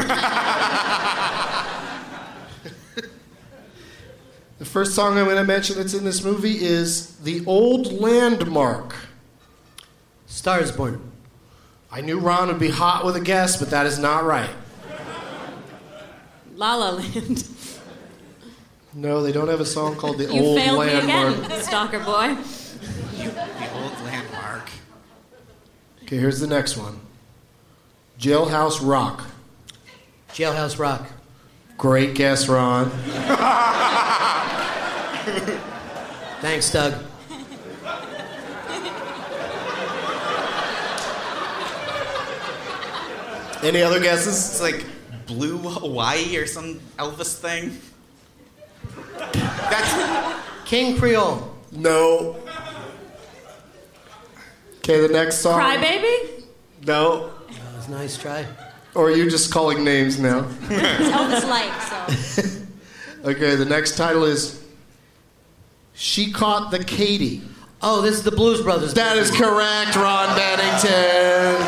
The first song I'm going to mention that's in this movie is The Old Landmark. Star is Born. I knew Ron would be hot with a guess, but that is not right. La La Land. No, they don't have a song called The You Old failed Landmark. me again, stalker boy. The Old Landmark. Okay, here's the next one. Jailhouse Rock. Jailhouse Rock. Great guess, Ron. Thanks, Doug. Any other guesses? It's like Blue Hawaii or some Elvis thing. That's King Creole. No. Okay, the next song. Cry Baby? No. That was a nice try. Or are you just calling names now? It's Elvis-like, so. Okay, the next title is She Caught the Katy. Oh, this is the Blues Brothers. That is correct, Ron Bennington.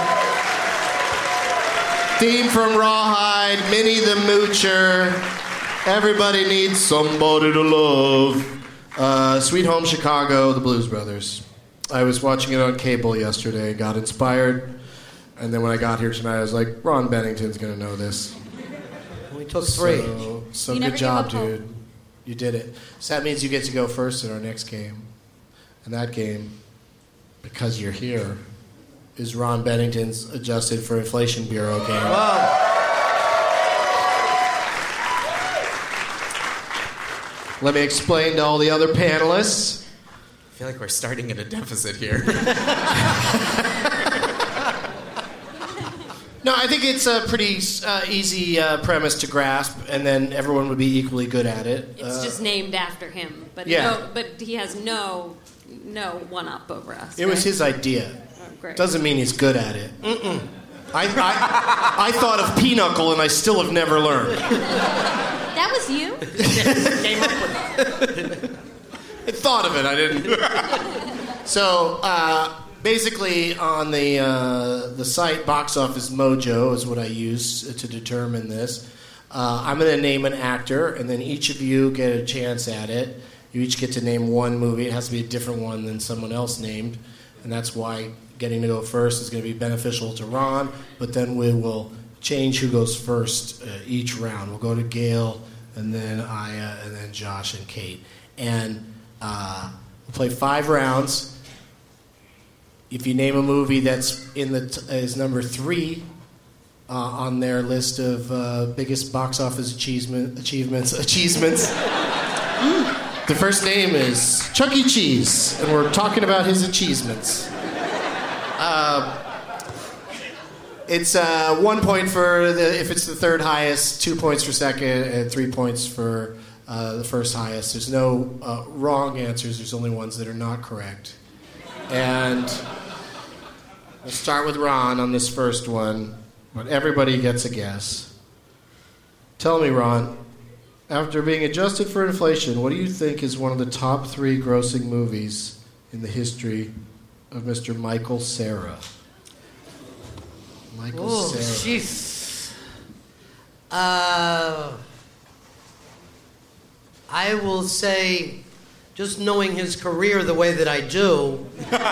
Theme from Rawhide, Minnie the Moocher. Everybody needs somebody to love. Sweet Home Chicago, the Blues Brothers. I was watching it on cable yesterday, got inspired, and then when I got here tonight, I was like, Ron Bennington's gonna know this. We took 3. So You good never job, give up dude. You did it. So that means you get to go first in our next game. And that game, because you're here, is Ron Bennington's Adjusted for Inflation Bureau game. Whoa. Let me explain to all the other panelists. I feel like we're starting at a deficit here. No, I think it's a pretty easy premise to grasp, and then everyone would be equally good at it. It's just named after him, but Yeah. but he has no one up over us. It was right? his idea. Oh, great. Doesn't mean he's good at it. I thought of Pinochle, and I still have never learned. That was you? Came up with I thought of it, I didn't. So, basically, on the site Box Office Mojo is what I use to determine this. I'm going to name an actor, and then each of you get a chance at it. You each get to name one movie. It has to be a different one than someone else named, and that's why getting to go first is going to be beneficial to Ron, but then we will change who goes first each round. We'll go to Gail, and then Aya, and then Josh and Kate. And we'll play 5 rounds. If you name a movie that's is number 3 on their list of biggest box office achievements. The first name is Chuck E. Cheese, and we're talking about his achievements. It's 1 point for if it's the third highest, 2 points for second, and 3 points for the first highest. There's no wrong answers. There's only ones that are not correct. And we'll start with Ron on this first one, but everybody gets a guess. Tell me, Ron, after being adjusted for inflation, what do you think is one of the top 3 grossing movies in the history of Mr. Michael Cera? Michael Cera. Jeez. I will say, just knowing his career the way that I do,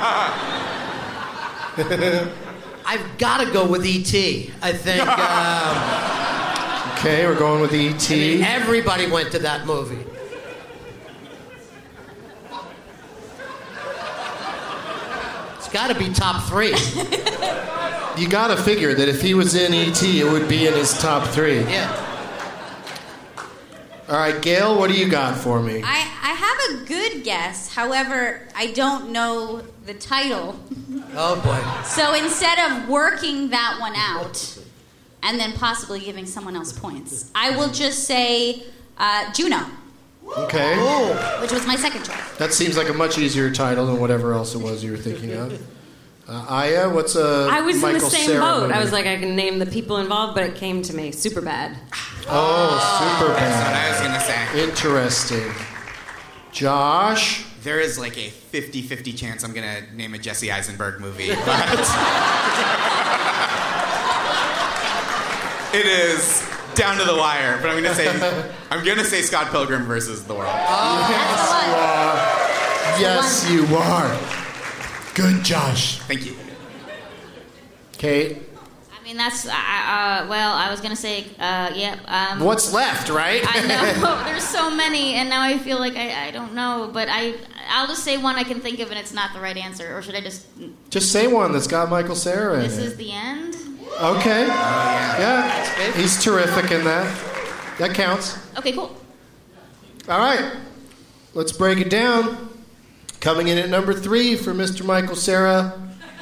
I've got to go with E.T. I think. Okay, we're going with E.T. I mean, everybody went to that movie. It's got to be top 3. You got to figure that if he was in E.T., it would be in his top 3. Yeah. All right, Gail, what do you got for me? I have a good guess. However, I don't know the title. Oh, boy. So instead of working that one out and then possibly giving someone else points, I will just say Juno, Okay. which was my second choice. That seems like a much easier title than whatever else it was you were thinking of. Aya, what's a I was Michael in the same Cera boat. movie? I was like, I can name the people involved, but it came to me. Superbad. Oh, super That's what bad. I was going to say. Interesting. Josh? There is like a 50-50 chance I'm going to name a Jesse Eisenberg movie. But it is down to the wire. But I'm going to say Scott Pilgrim versus the World. Yes, you are. Good, Josh. Thank you. Kate? I mean, that's, well, I was going to say, yeah. What's left, right? I know. There's so many, and now I feel like I don't know. But I'll just say one I can think of, and it's not the right answer. Or should I just... Just say one that's got Michael Cera in it. This is the end? Okay. Yeah. He's terrific in that. That counts. Okay, cool. All right. Let's break it down. Coming in at number 3 for Mr. Michael Cera.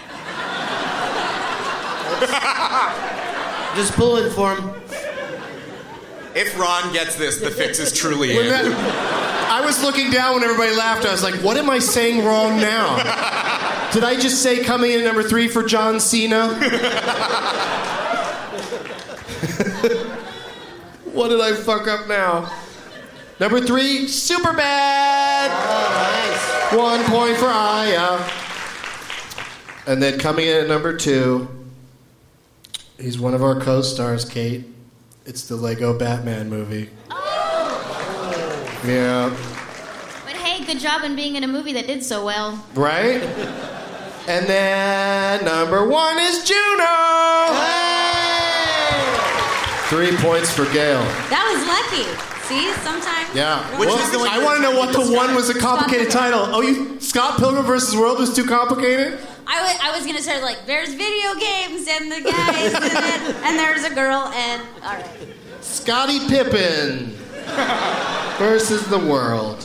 Just pulling for him. If Ron gets this, the fix is truly in. I was looking down when everybody laughed. I was like, what am I saying wrong now? Did I just say coming in at number 3 for John Cena? What did I fuck up now? Number 3, Superbad. Oh, One nice. point for Aya. And then coming in at number 2, he's one of our co-stars, Kate. It's the Lego Batman movie. Oh. Yeah. But hey, good job in being in a movie that did so well. Right? And then number 1 is Juno. Hey! 3 points for Gail. That was lucky. See, sometimes... Yeah. I want to know what the one was a complicated title. Oh, Scott Pilgrim vs. World was too complicated? I was going to start like, there's video games and the guys in it, and there's a girl, and... All right. Scottie Pippen versus the world.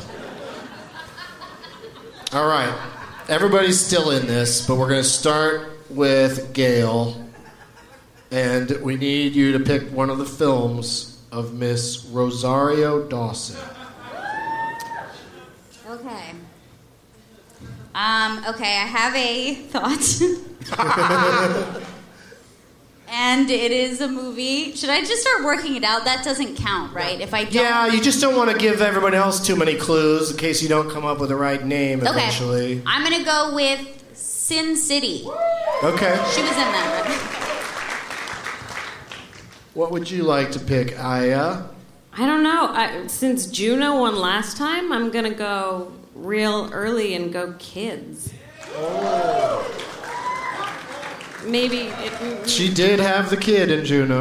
All right. Everybody's still in this, but we're going to start with Gail. And we need you to pick one of the films of Miss Rosario Dawson. Okay. Okay, I have a thought. And it is a movie. Should I just start working it out? That doesn't count, right? If I don't... Yeah, you just don't want to give everybody else too many clues in case you don't come up with the right name eventually. Okay. I'm going to go with Sin City. Okay. She was in that, right? What would you like to pick, Aya? I don't know. Since Juno won last time, I'm going to go real early and go Kids. Oh. Maybe She did have the kid in Juno.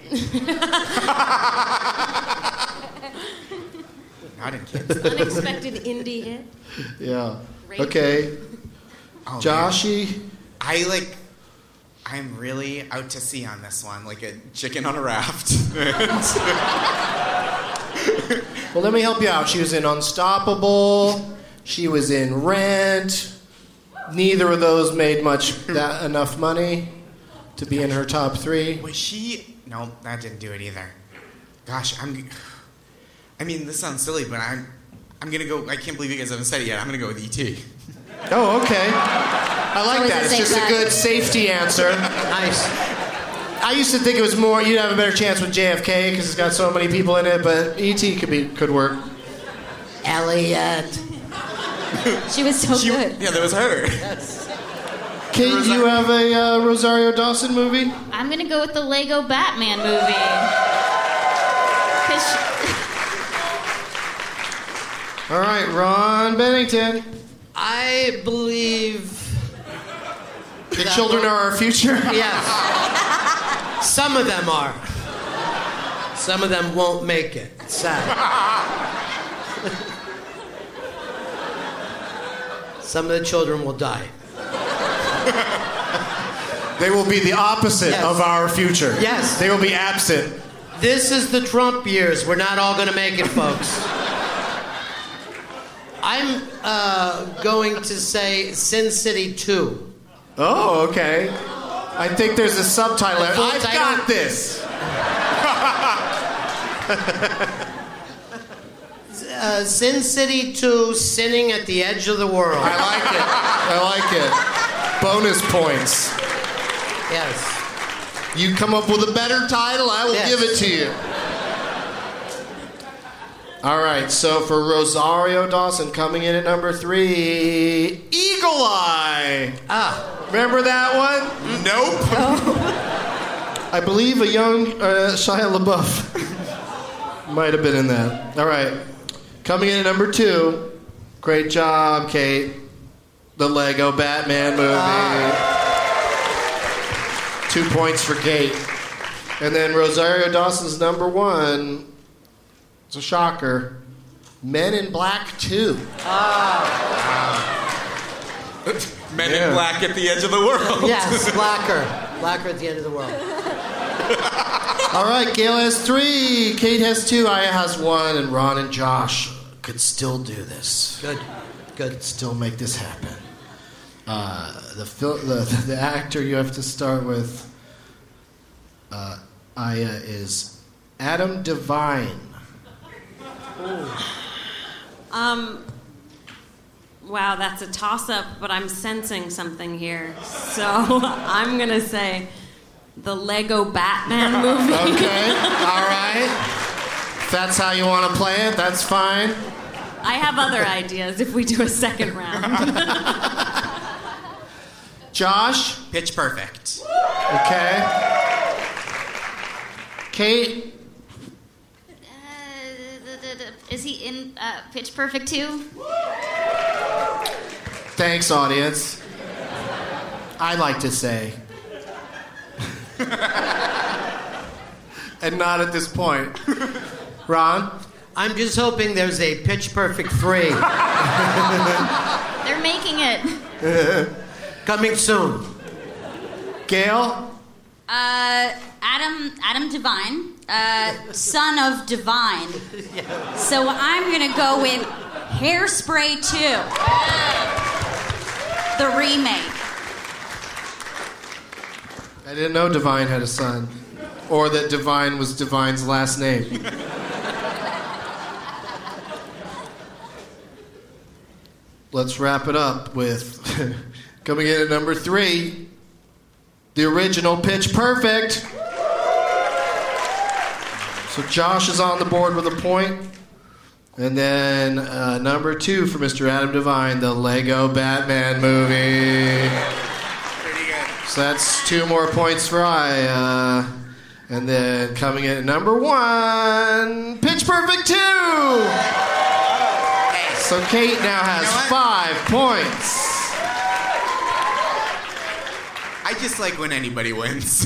Not in Kids. Unexpected indie hit. Yeah. Great. Okay. Oh, Joshy? man. I'm really out to sea on this one, like a chicken on a raft. Well, let me help you out. She was in Unstoppable. She was in Rent. Neither of those made enough money to be in her top 3. Was she? No, that didn't do it either. Gosh, I mean, this sounds silly, but I'm gonna go. I can't believe you guys haven't said it yet. I'm gonna go with E.T. Oh, okay. I like that. It's just a good safety answer. Nice. I used to think it was more, you'd have a better chance with JFK because it's got so many people in it, but E.T. could work. Elliot. She was so good. Yeah, that was her. Yes. Kate, do you have a Rosario Dawson movie? I'm going to go with the Lego Batman movie. All right, Ron Bennington. I believe... The children are our future? Yes. Some of them are. Some of them won't make it. It's sad. Some of the children will die. They will be the opposite of our future. Yes. They will be absent. This is the Trump years. We're not all going to make it, folks. I'm going to say Sin City 2. Oh, okay. I think there's a subtitle. I've got this. Sin City 2, Sinning at the Edge of the World. I like it. Bonus points. Yes. You come up with a better title, I will give it to you. All right, so for Rosario Dawson coming in at number 3, Eagle Eye. Remember that one? Nope. Oh. I believe a young Shia LaBeouf might have been in that. All right, coming in at number 2, great job, Kate, the Lego Batman movie. 2 points for Kate. And then Rosario Dawson's number 1. It's a shocker. Men in Black 2. Men in Black at the edge of the world. Yes, blacker. Blacker at the end of the world. All right, Gail has 3, Kate has 2, Aya has 1, and Ron and Josh could still do this. Good. Could still make this happen. The actor you have to start with, Aya, is Adam Devine. Wow, that's a toss-up, but I'm sensing something here. So I'm going to say the Lego Batman movie. Okay, all right. If that's how you want to play it, that's fine. I have other ideas if we do a second round. Josh? Pitch Perfect. Okay. Kate? Is he in Pitch Perfect 2? Thanks, audience. I like to say. And not at this point. Ron? I'm just hoping there's a Pitch Perfect 3. They're making it. Coming soon. Gail? Adam Devine, son of Divine. So I'm gonna go with Hairspray 2, the remake. I didn't know Divine had a son. Or that Divine was Divine's last name. Let's wrap it up with coming in at number 3, the original Pitch Perfect. So Josh is on the board with a point. And then number 2 for Mr. Adam Devine, the Lego Batman movie. Pretty good. So that's 2 more points for Aya. And then coming in at number 1, Pitch Perfect 2. So Kate now has 5 points. I just like when anybody wins.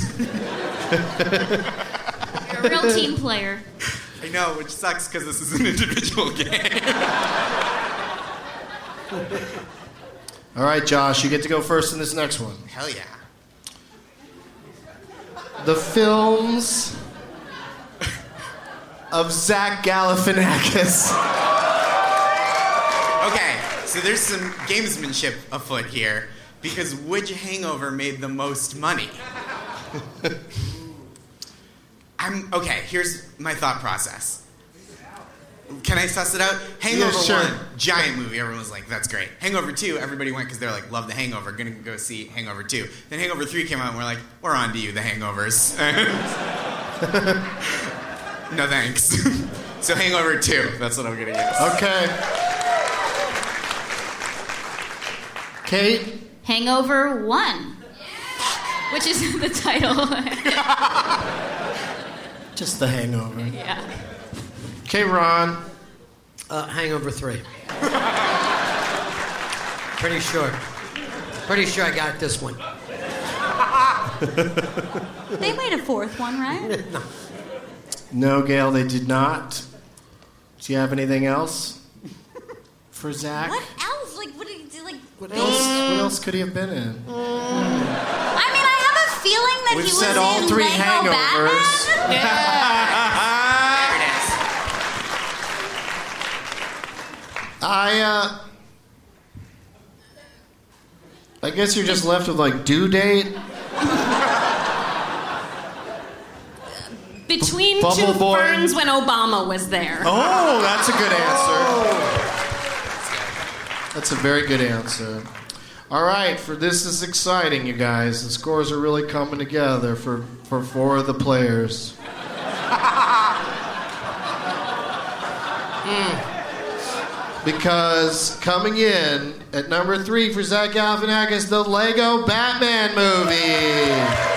You're a real team player. I know, which sucks because this is an individual game. All right, Josh, you get to go first in this next one. Hell yeah. The films of Zach Galifianakis. Okay, so there's some gamesmanship afoot here, because which hangover made the most money? Okay, here's my thought process. Can I suss it out? Hangover 1, giant movie. Everyone was like, that's great. Hangover 2, everybody went because they're like, love The Hangover. Gonna go see Hangover 2. Then Hangover 3 came out and we're like, we're on to you, The Hangovers. No thanks. So Hangover 2, that's what I'm gonna guess. Okay. Kate? Hangover 1, which is the title. Just The Hangover. Yeah. Okay, Ron. Hangover 3. Pretty sure I got this one. They made a 4th one, right? No. No, Gail, they did not. Do you have anything else for Zach? What else? Like, what do you do? Like, What else could he have been in? I mean, I have a feeling that We've he was said all in 3 Lego hangovers. Batman. I guess you're just left with like Due Date. Between Bubble Two Boy. Ferns when Obama was there. Oh, that's a good answer. That's a very good answer. All right, for this is exciting, you guys. The scores are really coming together for 4 of the players. Because coming in at number 3 for Zach Galifianakis, the Lego Batman movie,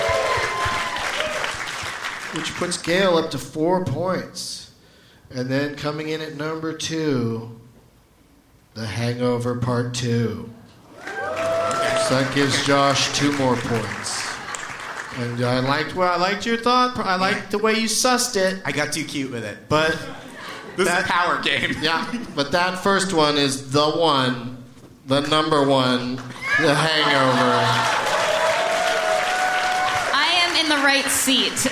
which puts Gail up to 4 points. And then coming in at number 2, The Hangover Part 2. So that gives Josh 2 more points. And I liked your thought. I liked the way you sussed it. I got too cute with it. But this is a power game. Yeah, but that first one is the one, the number one, The Hangover. I am in the right seat.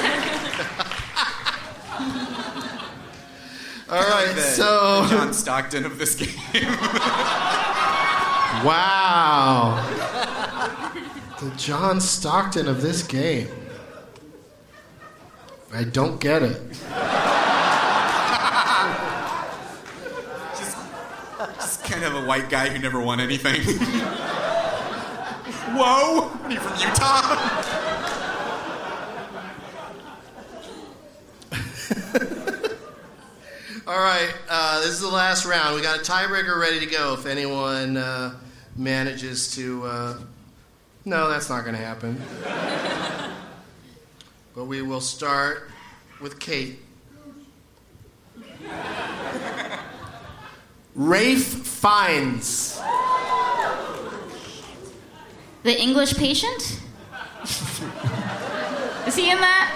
All right, the John Stockton of this game. Wow. The John Stockton of this game. I don't get it. Just kind of a white guy who never won anything. Whoa! Are you from Utah? All right, this is the last round. We got a tiebreaker ready to go if anyone manages to... No, that's not going to happen. But we will start with Kate. Rafe Fiennes. The English Patient? Is he in that?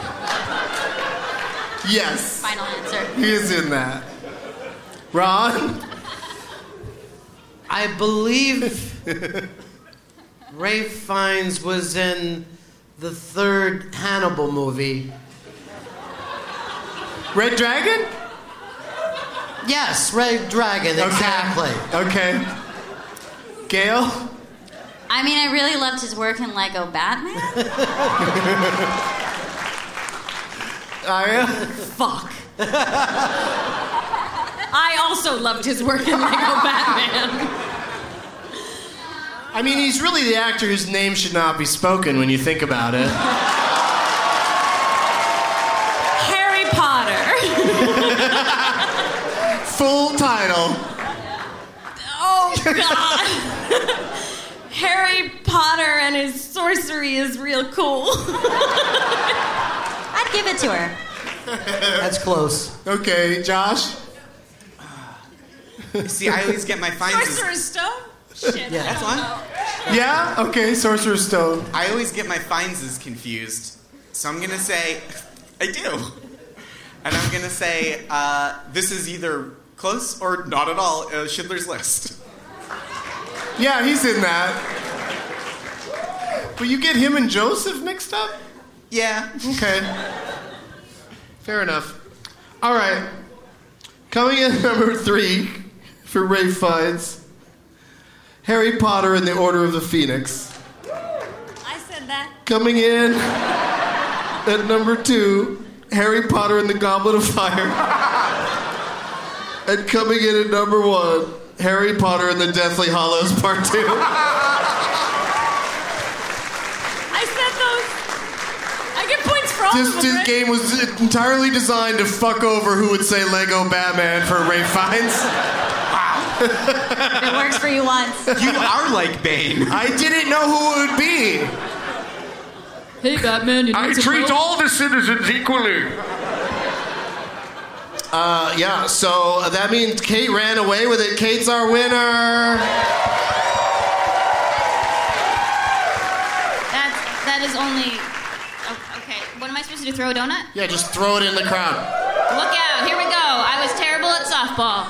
Yes. Final answer. He is in that. Ron? I believe Rafe Fiennes was in the third Hannibal movie. Red Dragon? Yes, Red Dragon, exactly. Okay. Gail? I mean, I really loved his work in Lego Batman. Aria? Fuck. I also loved his work in Lego Batman. I mean, he's really the actor whose name should not be spoken when you think about it. Harry Potter. Full title. Oh, God. Harry Potter and his sorcery is real cool. I'd give it to her. That's close. Okay, Josh? See, I always get my finds. Sorcerer's Stone? Shit, Yeah, that's one. Yeah? Okay, Sorcerer's Stone. I always get my finds confused. So I'm going to say, I do. And I'm going to say, this is either close or not at all, Schindler's List. Yeah, he's in that. But you get him and Joseph mixed up? Yeah. Okay. Fair enough. All right. Coming in number 3 for Rafe Fiennes, Harry Potter and the Order of the Phoenix. I said that. Coming in at number 2, Harry Potter and the Goblet of Fire. And coming in at number 1, Harry Potter and the Deathly Hallows Part 2. I said those. I get points for all of them. This right? game was entirely designed to fuck over who would say Lego Batman for Rafe Fiennes. It works for you once. You are like Bane. I didn't know who it would be. Hey, Batman, you I treat all the citizens equally. Yeah, so that means Kate ran away with it. Kate's our winner. That is only... Oh, okay, what am I supposed to do, throw a donut? Yeah, just throw it in the crowd. Look out, here we go. I was terrible at softball.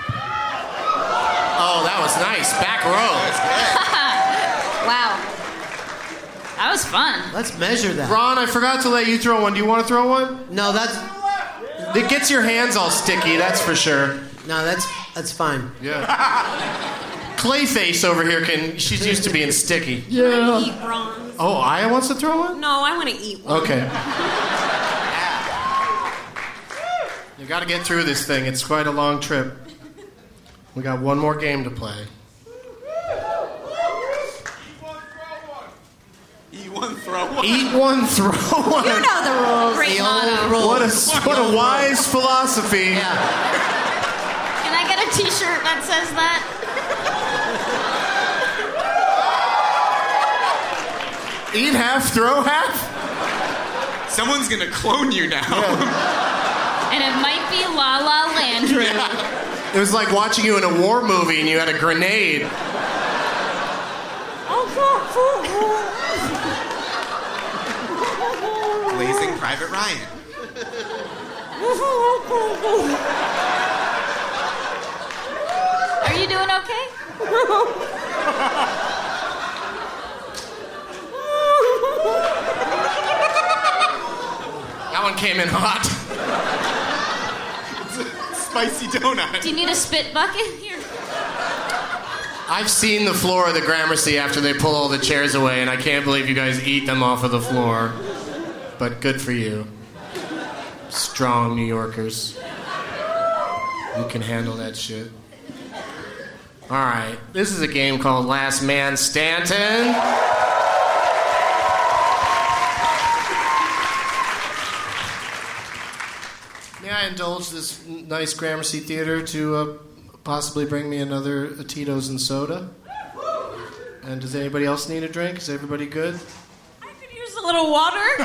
Oh, that was nice. Back row. Wow. That was fun. Let's measure that. Ron, I forgot to let you throw one. Do you want to throw one? No, that's It gets your hands all sticky, that's for sure. no, that's fine. Yeah. Clayface over here she's used to being sticky. Yeah. Eat bronze. Oh, Aya wants to throw one? No, I want to eat one. Okay. You got to get through this thing. It's quite a long trip. We got one more game to play. Eat one, throw one. Eat one, throw one. You know the rules. Great The motto. old rules. What a wise philosophy. Yeah. Can I get a t-shirt that says that? Eat half, throw half? Someone's going to clone you now. And it might be La La Landry. It was like watching you in a war movie and you had a grenade. Blazing Private Ryan. Are you doing okay? That one came in hot. Spicy donut. Do you need a spit bucket here? I've seen the floor of the Gramercy after they pull all the chairs away, and I can't believe you guys eat them off of the floor. But good for you. Strong New Yorkers. You can handle that shit. All right, this is a game called Last Man Stanton. May I indulge this nice Gramercy Theater to possibly bring me another Tito's and soda? And does anybody else need a drink? Is everybody good? I could use a little water.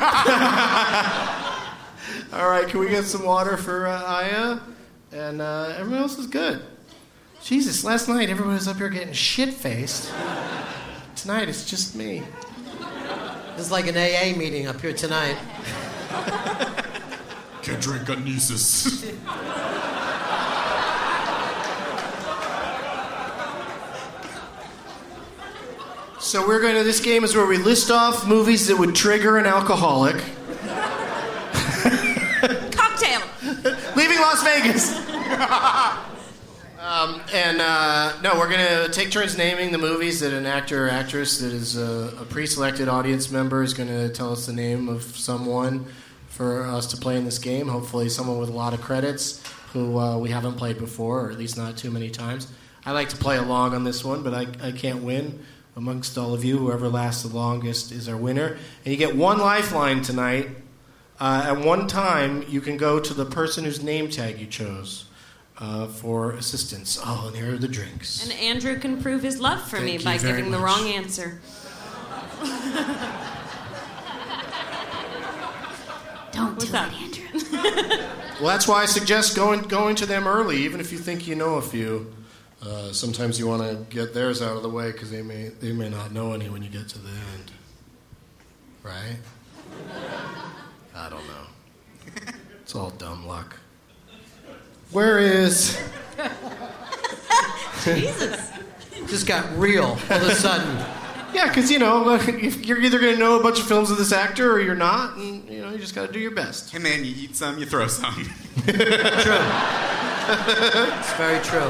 All right, can we get some water for Aya? And everyone else is good. Jesus, last night everyone was up here getting shit-faced. Tonight it's just me. It's like an AA meeting up here tonight. Can't drink Anesis. So this game is where we list off movies that would trigger an alcoholic. Cocktail. Leaving Las Vegas. We're going to take turns naming the movies that an actor or actress that is a pre-selected audience member is going to tell us the name of someone for us to play in this game. Hopefully someone with a lot of credits who we haven't played before, or at least not too many times. I like to play along on this one, but I can't win. Amongst all of you, whoever lasts the longest is our winner. And you get one lifeline tonight. At one time, you can go to the person whose name tag you chose for assistance. Oh, and here are the drinks. And Andrew can prove his love for me by giving the wrong answer. Don't do it, Andrew. Well, that's why I suggest going to them early, even if you think you know a few. Sometimes you want to get theirs out of the way because they may not know any when you get to the end. Right? I don't know. It's all dumb luck. Where is... Jesus. Just got real all of a sudden. Yeah, because, you're either going to know a bunch of films of this actor or you're not, and, you just got to do your best. Hey, man, you eat some, you throw some. True. It's very true.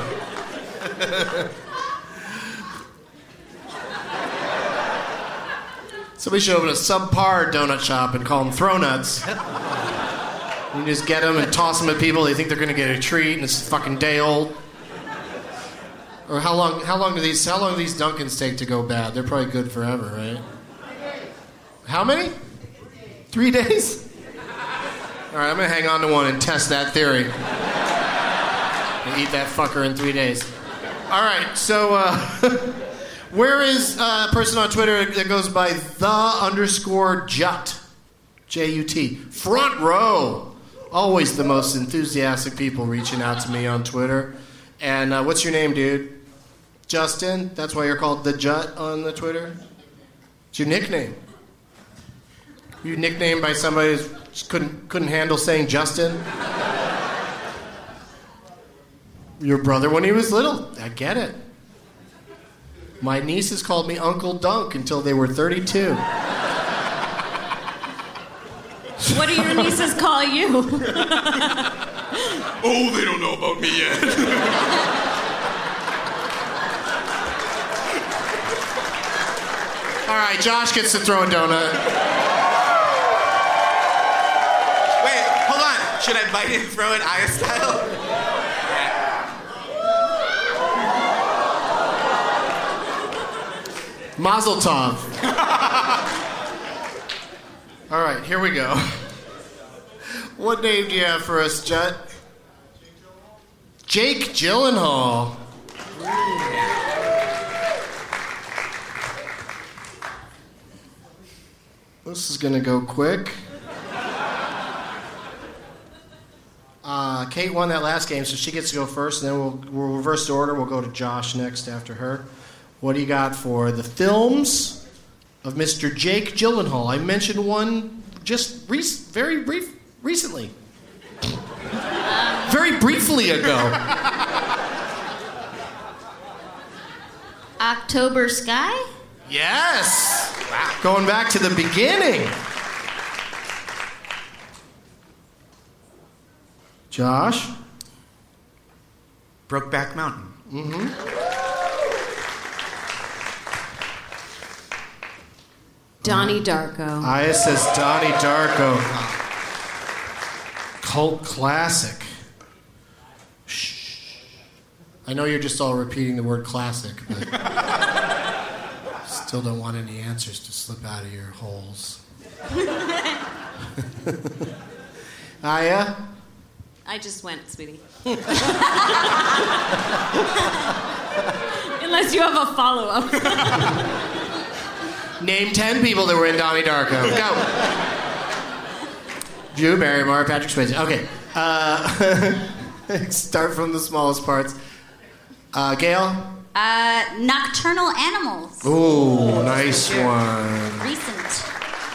Somebody should open a subpar donut shop and call them Throw Nuts. You just get them and toss them at people. They think they're going to get a treat, and it's fucking day old. Or how long do these Dunkins take to go bad? They're probably good forever, right? How many? 3 days? All right, I'm going to hang on to one and test that theory. And eat that fucker in 3 days. All right, so where is a person on Twitter that goes by _Jut? J-U-T. Front row. Always the most enthusiastic people reaching out to me on Twitter. And what's your name, dude? Justin? That's why you're called the Jut on the Twitter? It's your nickname. You nicknamed by somebody who just couldn't handle saying Justin? Your brother when he was little. I get it. My nieces called me Uncle Dunk until they were 32. What do your nieces call you? Oh, they don't know about me yet. All right, Josh gets to throw a donut. Wait, hold on. Should I bite it and throw it Aya style? Mazel tov. All right, here we go. What name do you have for us, Jut? Jake Gyllenhaal. This is going to go quick. Kate won that last game, so she gets to go first, and then we'll reverse the order. We'll go to Josh next after her. What do you got for the films of Mr. Jake Gyllenhaal? I mentioned one just very recently. Very briefly ago. October Sky? Yes! Wow. Going back to the beginning. Josh? Brokeback Mountain. Mm-hmm. Donnie Darko. Aya says Donnie Darko. Cult classic. Shh. I know you're just all repeating the word classic, but still don't want any answers to slip out of your holes. Aya? I just went, sweetie. Unless you have a follow-up. Name 10 people that were in Donnie Darko. Go. Drew Barrymore, Patrick Swayze. Okay. Start from the smallest parts. Gail? Nocturnal Animals. Ooh, nice one. Recent.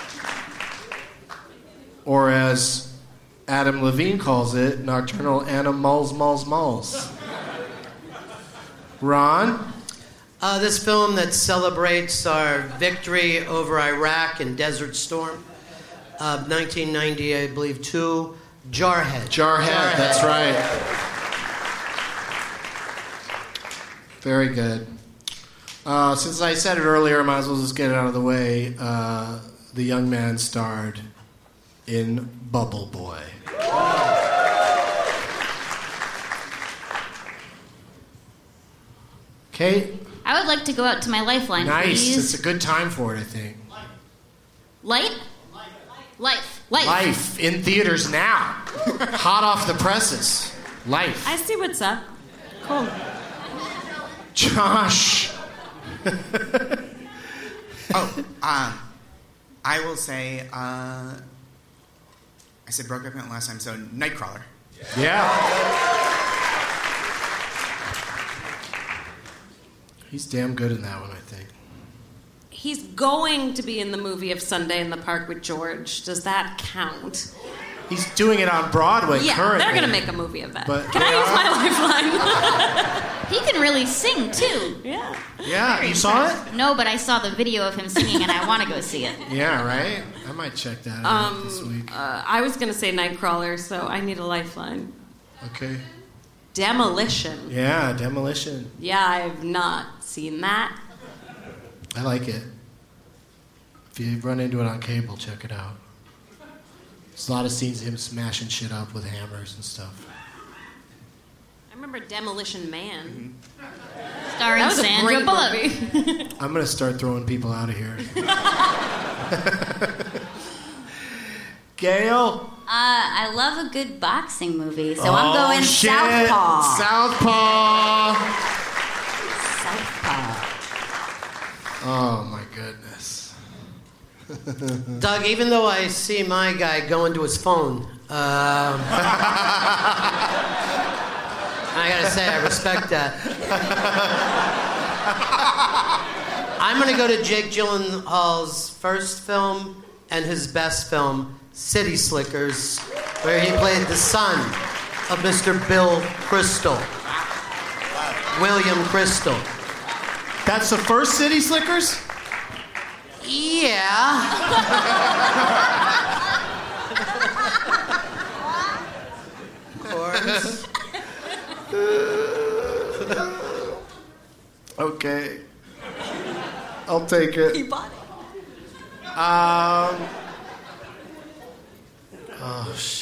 Or as Adam Levine calls it, Nocturnal Animals, Malls. Ron? This film that celebrates our victory over Iraq in Desert Storm. 1990, I believe, 2. Jarhead. Jarhead, that's right. Very good. Since I said it earlier, I might as well just get it out of the way. The young man starred in Bubble Boy. Kate? I would like to go out to my lifeline, Nice. please. It's a good time for it, I think. Light? Life. Life in theaters now. Hot off the presses. Life. I see what's up. Cool. Josh. I will say, I said Brokeback Mountain last time, so Nightcrawler. Yeah. He's damn good in that one, I think. He's going to be in the movie of Sunday in the Park with George. Does that count? He's doing it on Broadway currently. They're going to make a movie of that. But Can I use my lifeline? He can really sing, too. Yeah. Yeah, you saw it? No, but I saw the video of him singing, and I want to go see it. Yeah, right? I might check that out this week. I was going to say Nightcrawler, so I need a lifeline. Okay. Demolition. Yeah, Demolition. Yeah, I've not seen that. I like it. If you run into it on cable, check it out. There's a lot of scenes of him smashing shit up with hammers and stuff. I remember Demolition Man. Starring That was a Sandra great Bullock. movie. I'm going to start throwing people out of here. Gail? I love a good boxing movie, so I'm going shit. Southpaw. Southpaw. Oh, my goodness. Doug, even though I see my guy going to his phone, I gotta say, I respect that. I'm gonna go to Jake Gyllenhaal's first film and his best film, City Slickers, where he played the son of Mr. Bill Crystal. William Crystal. That's the first City Slickers? Yeah. Of course. Okay. I'll take it. He bought it. Oh, shit.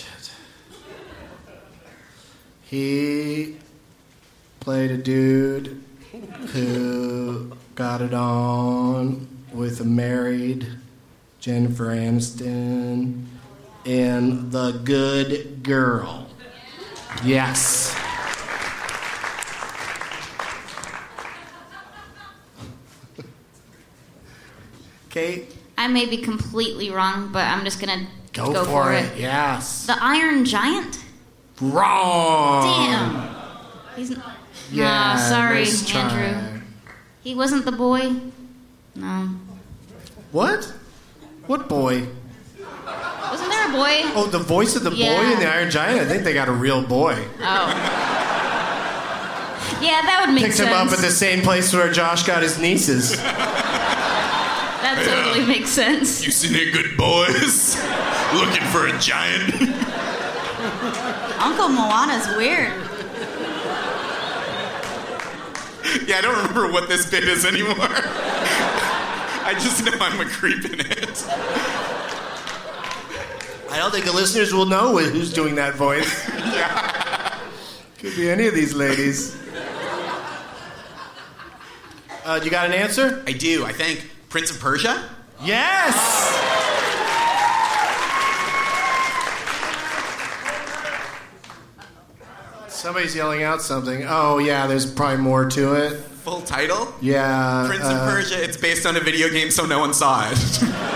He played a dude who got it on with a married Jennifer Aniston in The Good Girl. Yes. Kate? I may be completely wrong, but I'm just gonna Go for it. Yes. The Iron Giant? Wrong. Damn. He's Yeah, sorry, nice try. Andrew. He wasn't the boy? No. What? What boy? boy? Oh, the voice of the boy in the Iron Giant? I think they got a real boy. Oh. Yeah, that would make sense. Picked him up at the same place where Josh got his nieces. That totally makes sense. You seen any good boys? Looking for a giant? Uncle Moana's weird. Yeah, I don't remember what this bit is anymore. I just know I'm a creep in it. I don't think the listeners will know who's doing that voice. Yeah. Could be any of these ladies. You got an answer? I do, I think. Prince of Persia? Yes! Somebody's yelling out something. Oh, yeah, there's probably more to it. Full title? Yeah. Prince of Persia, it's based on a video game, so no one saw it.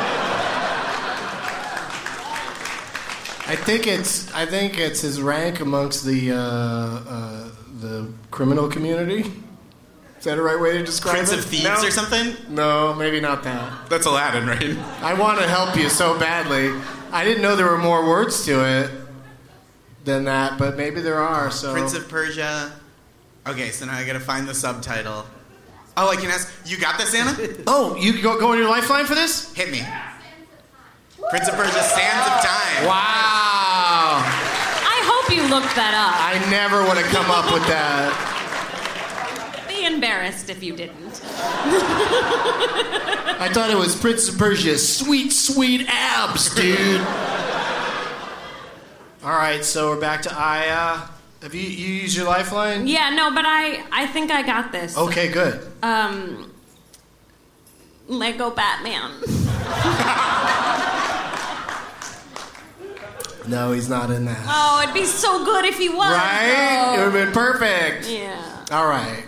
I think it's his rank amongst the criminal community. Is that a right way to describe Prince it? of Thieves or something? No, maybe not that. That's Aladdin, right? I want to help you so badly. I didn't know there were more words to it than that, but maybe there are. So Prince of Persia. Okay, so now I gotta find the subtitle. Oh, I can ask. You got this, Anna? Oh, you go on your lifeline for this? Hit me. Prince of Persia: Sands of Time. Wow. I hope you looked that up. I never would have come up with that. Be embarrassed if you didn't. I thought it was Prince of Persia. Sweet, sweet abs, dude. All right, so we're back to Aya. Have you used your lifeline? Yeah, no, but I think I got this. Okay, good. Lego Batman. No, he's not in that. Oh, it'd be so good if he was. Right? Though. It would have been perfect. Yeah. All right.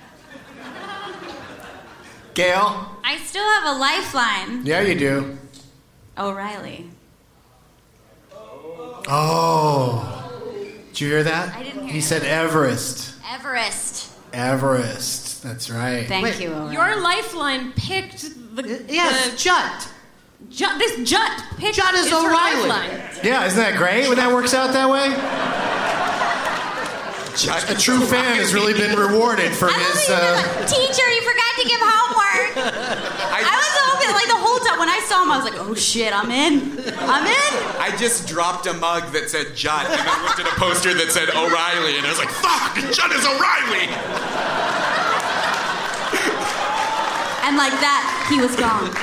Gail? I still have a lifeline. Yeah, you do. O'Reilly. Oh. Did you hear that? I didn't hear He it. said Everest. Everest. That's right. Thank you, O'Reilly. Your lifeline picked the... Yes, Jut. This Jut picked Jut is her O'Reilly. lifeline. Yeah, isn't that great when that works out that way? A true fan has really been rewarded for his... Teacher, you forgot to give homework. I was hoping, like, the whole time when I saw him, I was like, oh shit, I'm in. I just dropped a mug that said Judd and then looked at a poster that said O'Reilly and I was like, fuck, Judd is O'Reilly. And like that, he was gone.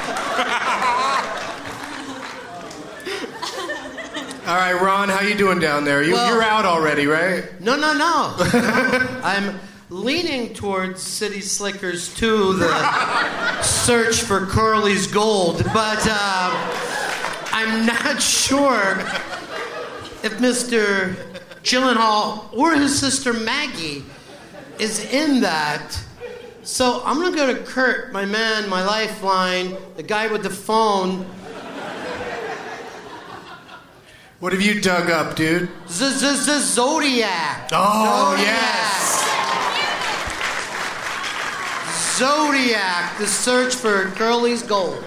All right, Ron, how you doing down there? You're out already, right? No. I'm leaning towards City Slickers 2, the search for Curly's gold, but I'm not sure if Mr. Gyllenhaal or his sister Maggie is in that. So I'm going to go to Kurt, my man, my lifeline, the guy with the phone. What have you dug up, dude? Zodiac. Oh, yes. Zodiac, the search for Curly's gold.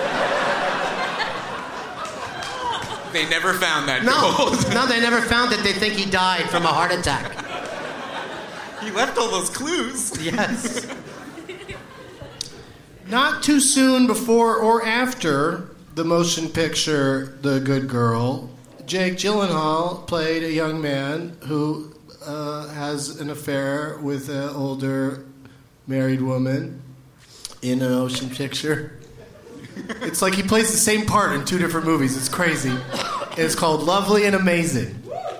They never found that gold. No, they never found it. They think he died from a heart attack. He left all those clues. Yes. Not too soon before or after the motion picture The Good Girl, Jake Gyllenhaal played a young man who has an affair with an older married woman in a motion picture. It's like he plays the same part in two different movies. It's crazy. It's called Lovely and Amazing.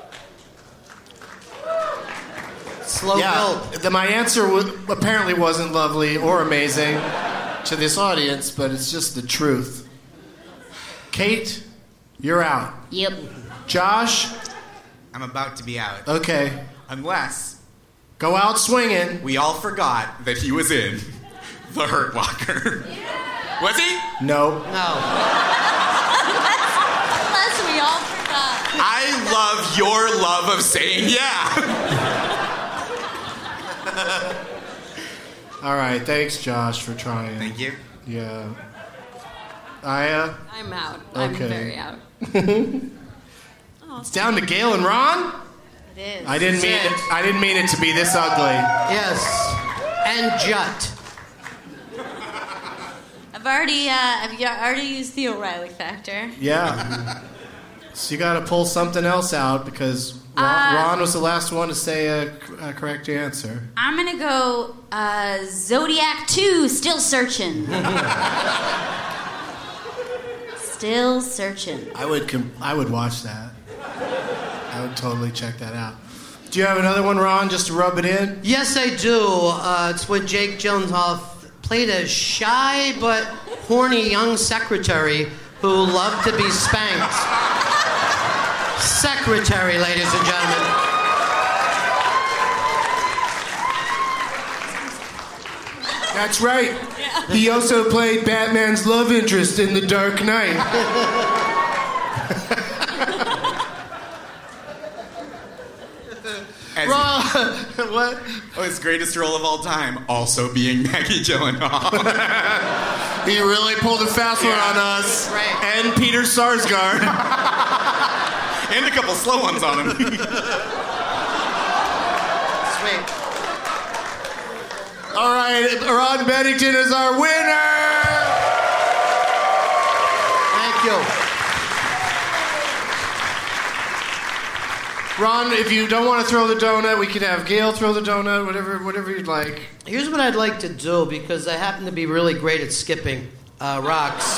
Slow build. My answer apparently wasn't lovely or amazing to this audience, but it's just the truth. Kate, you're out. Yep. Josh? I'm about to be out. Okay. Unless... Go out swinging. We all forgot that he was in The Hurt Locker. Was he? No. Unless we all forgot. I love your love of saying yeah. All right, thanks, Josh, for trying. Thank you. Yeah. I'm out. I'm Okay. very out. It's down to Gail and Ron? It is. I didn't mean it to be this ugly. Yes. And Jut. I've already used the O'Reilly factor. Yeah. So you got to pull something else out because Ron was the last one to say a correct answer. I'm gonna go Zodiac 2. Still searching. Still searching. I would watch that. I would totally check that out. Do you have another one, Ron, just to rub it in? Yes, I do. It's when Jake Gyllenhaal played a shy but horny young secretary who loved to be spanked. Secretary, ladies and gentlemen. That's right. He also played Batman's love interest in The Dark Knight. What? Oh, his greatest role of all time, also being Maggie Gyllenhaal. He really pulled a fast one on us. Right. And Peter Sarsgaard. And a couple slow ones on him. Sweet. All right, Ron Bennington is our winner. Thank you. Ron, if you don't want to throw the donut, we could have Gail throw the donut, whatever you'd like. Here's what I'd like to do, because I happen to be really great at skipping rocks.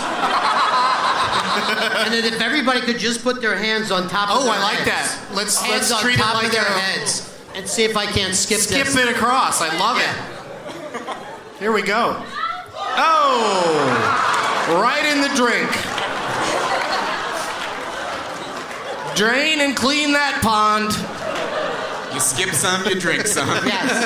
And then if everybody could just put their hands on top of their I like heads. that. Let's Hands on treat it top like of their a- heads. And see if I can't skip this. it across. I love it. Here we go. Oh, right in the drink. Drain and clean that pond. You skip some, you drink some. Yes.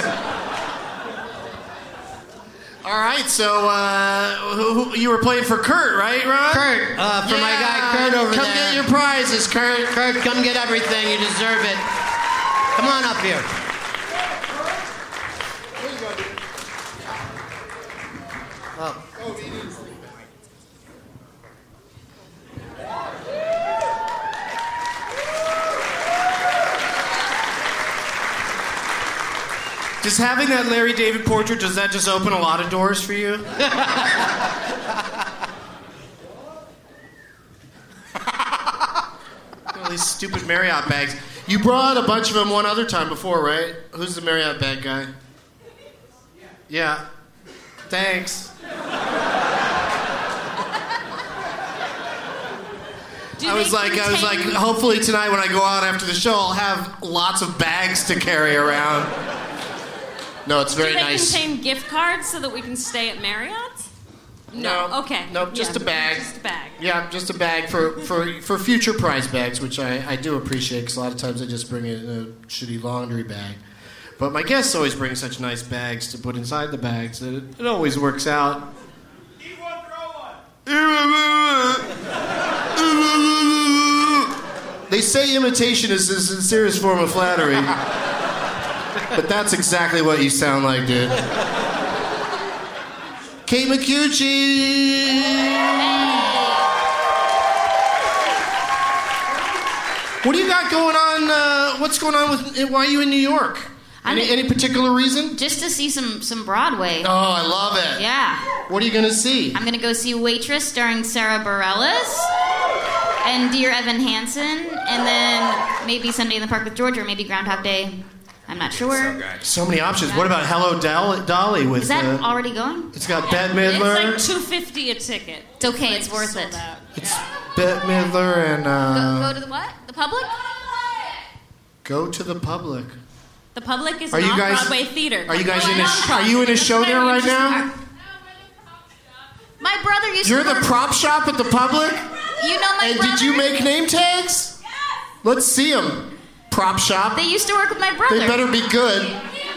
All right, so you were playing for Kurt, right, Ron? Kurt, for my guy Kurt over there. Come get your prizes, Kurt. Kurt, come get everything. You deserve it. Come on up here. Oh. Does having that Larry David portrait, does that just open a lot of doors for you? All these stupid Marriott bags. You brought a bunch of them one other time before, right? Who's the Marriott bag guy? Yeah. Thanks. I was like, hopefully tonight when I go out after the show, I'll have lots of bags to carry around. No, it's very nice. Do they contain gift cards so that we can stay at Marriott's? No. Okay. Nope, just a bag. Just a bag. Yeah, just a bag for future prize bags, which I do appreciate because a lot of times I just bring it in a shitty laundry bag. But my guests always bring such nice bags to put inside the bags that it always works out. Eat one, throw one. They say imitation is the sincerest form of flattery. But that's exactly what you sound like, dude. Kate McCucci! What do you got going on? What's going on with? Why are you in New York? Any particular reason? Just to see some Broadway. Oh, I love it. Yeah. What are you gonna see? I'm gonna go see Waitress starring Sarah Bareilles and Dear Evan Hansen, and then maybe Sunday in the Park with George, or maybe Groundhog Day. I'm not sure. So many options. What about Hello Dolly with? Is that already going? It's got Bette Midler. It's like $2.50 a ticket. It's okay. It's worth it. It's Bette Midler and. Go to the what? The Public? Go to the Public. The Public is Are an you guys- off-Broadway theater. Are you guys Like, in a? non-profit. Are you in a show there right now? My brother used You're to the work. prop shop at the Public. You know my And brother? did you make name tags? Let's see them. Prop shop. They used to work with my brother. They better be good.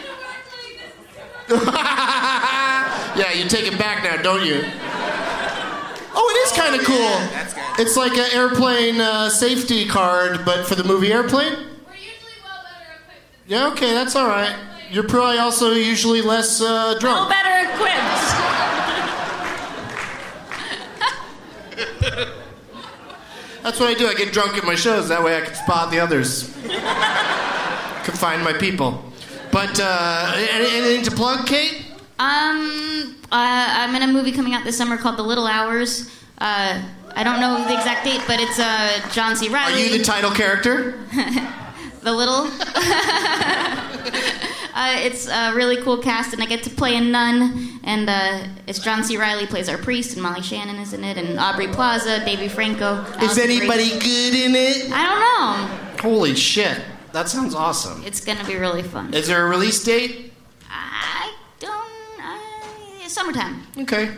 Yeah, you take it back now, don't you? Oh, it is kind of cool. That's good. It's like an airplane safety card, but for the movie Airplane? We're usually well better equipped. Yeah, okay, that's all right. You're probably also usually less No drunk. better equipped. That's what I do. I get drunk at my shows. That way I can spot the others. Can find my people. But anything to plug, Kate? I'm in a movie coming out this summer called The Little Hours. I don't know the exact date, but it's John C. Reilly. Are you the title character? The Little. It's a really cool cast, and I get to play a nun. And it's John C. Reilly plays our priest, and Molly Shannon is in it, and Aubrey Plaza, Davey Franco. Is anybody good in it? I don't know. Holy shit. That sounds awesome. It's going to be really fun. Is there a release date? I don't... summertime. Okay.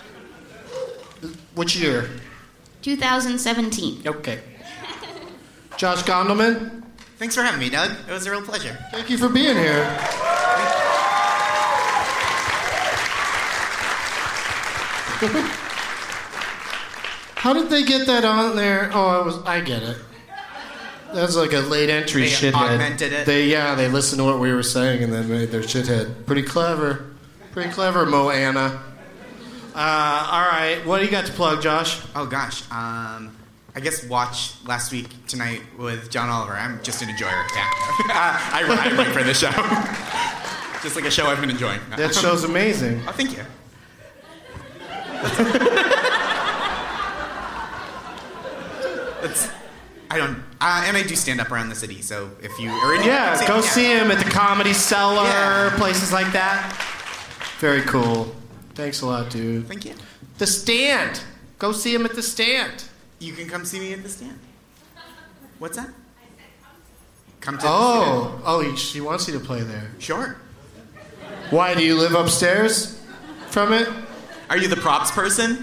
Which year? 2017. Okay. Josh Gondelman? Thanks for having me, Doug. It was a real pleasure. Thank you for being here. How did they get that on there? Oh, I get it. That's like a late entry shithead. They augmented it. They listened to what we were saying and then made their shithead. Pretty clever. Pretty clever, Moana. All right, what do you got to plug, Josh? Oh, gosh. I guess watch Last Week Tonight with John Oliver. I'm just an enjoyer. Yeah. I write for the show. Just like a show I've been enjoying. That show's amazing. Oh, thank you. And I do stand up around the city, so if you are in go see him at the Comedy Cellar, places like that. Very cool. Thanks a lot, dude. Thank you. The Stand. Go see him at the Stand. You can come see me at the Stand. What's that? Come to the Stand. Oh, she wants you to play there. Sure. Why, do you live upstairs from it? Are you the props person?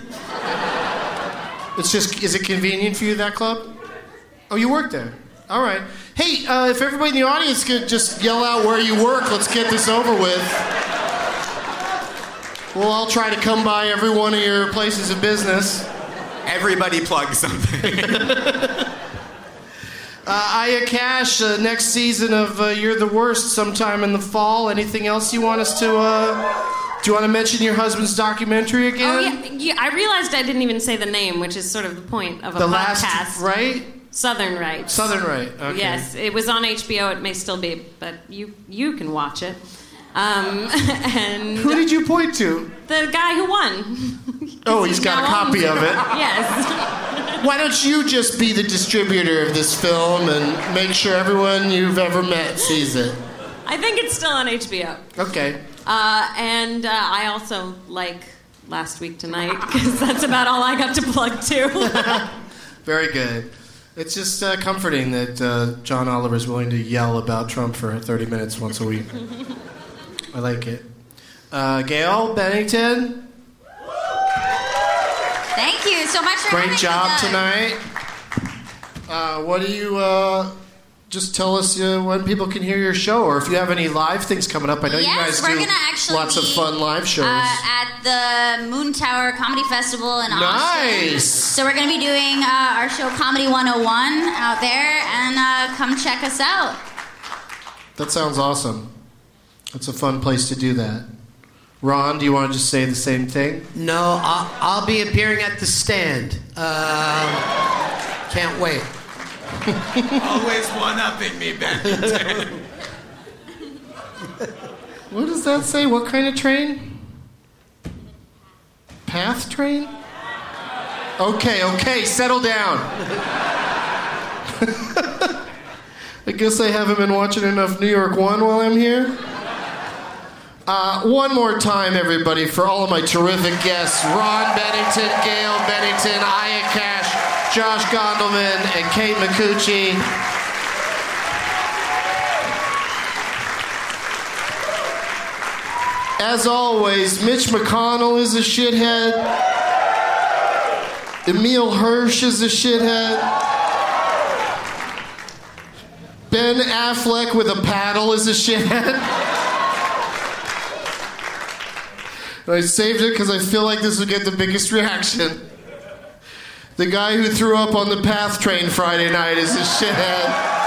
Is it convenient for you, that club? Oh, you work there. All right. Hey, if everybody in the audience could just yell out where you work, let's get this over with. We'll all try to come by every one of your places of business. Everybody plug something. Aya Cash, next season of You're the Worst sometime in the fall. Anything else you want us to... do you want to mention your husband's documentary again? Oh, yeah. I realized I didn't even say the name, which is sort of the point of a podcast. Last, right? Southern Rights. Southern Right, okay. Yes, it was on HBO. It may still be, but you can watch it. And who did you point to? The guy who won. Oh, he's got a copy of it. Yes. Why don't you just be the distributor of this film and make sure everyone you've ever met sees it? I think it's still on HBO. Okay. And I also like Last Week Tonight, because that's about all I got to plug too. Very good. It's just comforting that John Oliver is willing to yell about Trump for 30 minutes once a week. I like it. Gail Bennington? Thank you so much for having me. Great job tonight. What do you... just tell us when people can hear your show, or if you have any live things coming up. I know you guys do lots of fun live shows. At the Moon Tower Comedy Festival in Austin. Nice! So we're going to be doing our show Comedy 101 out there, and come check us out. That sounds awesome. It's a fun place to do that. Ron, do you want to just say the same thing? No, I'll be appearing at the Stand. Can't wait. Always one-upping me, Bennington. What does that say? What kind of train? Path train? Okay, settle down. I guess I haven't been watching enough New York 1 while I'm here. One more time, everybody, for all of my terrific guests. Ron Bennington, Gail Bennington, Aya Cash, Josh Gondelman, and Kate Micucci. As always, Mitch McConnell is a shithead. Emil Hirsch is a shithead. Ben Affleck with a paddle is a shithead. I saved it because I feel like this would get the biggest reaction. The guy who threw up on the PATH train Friday night is a shithead.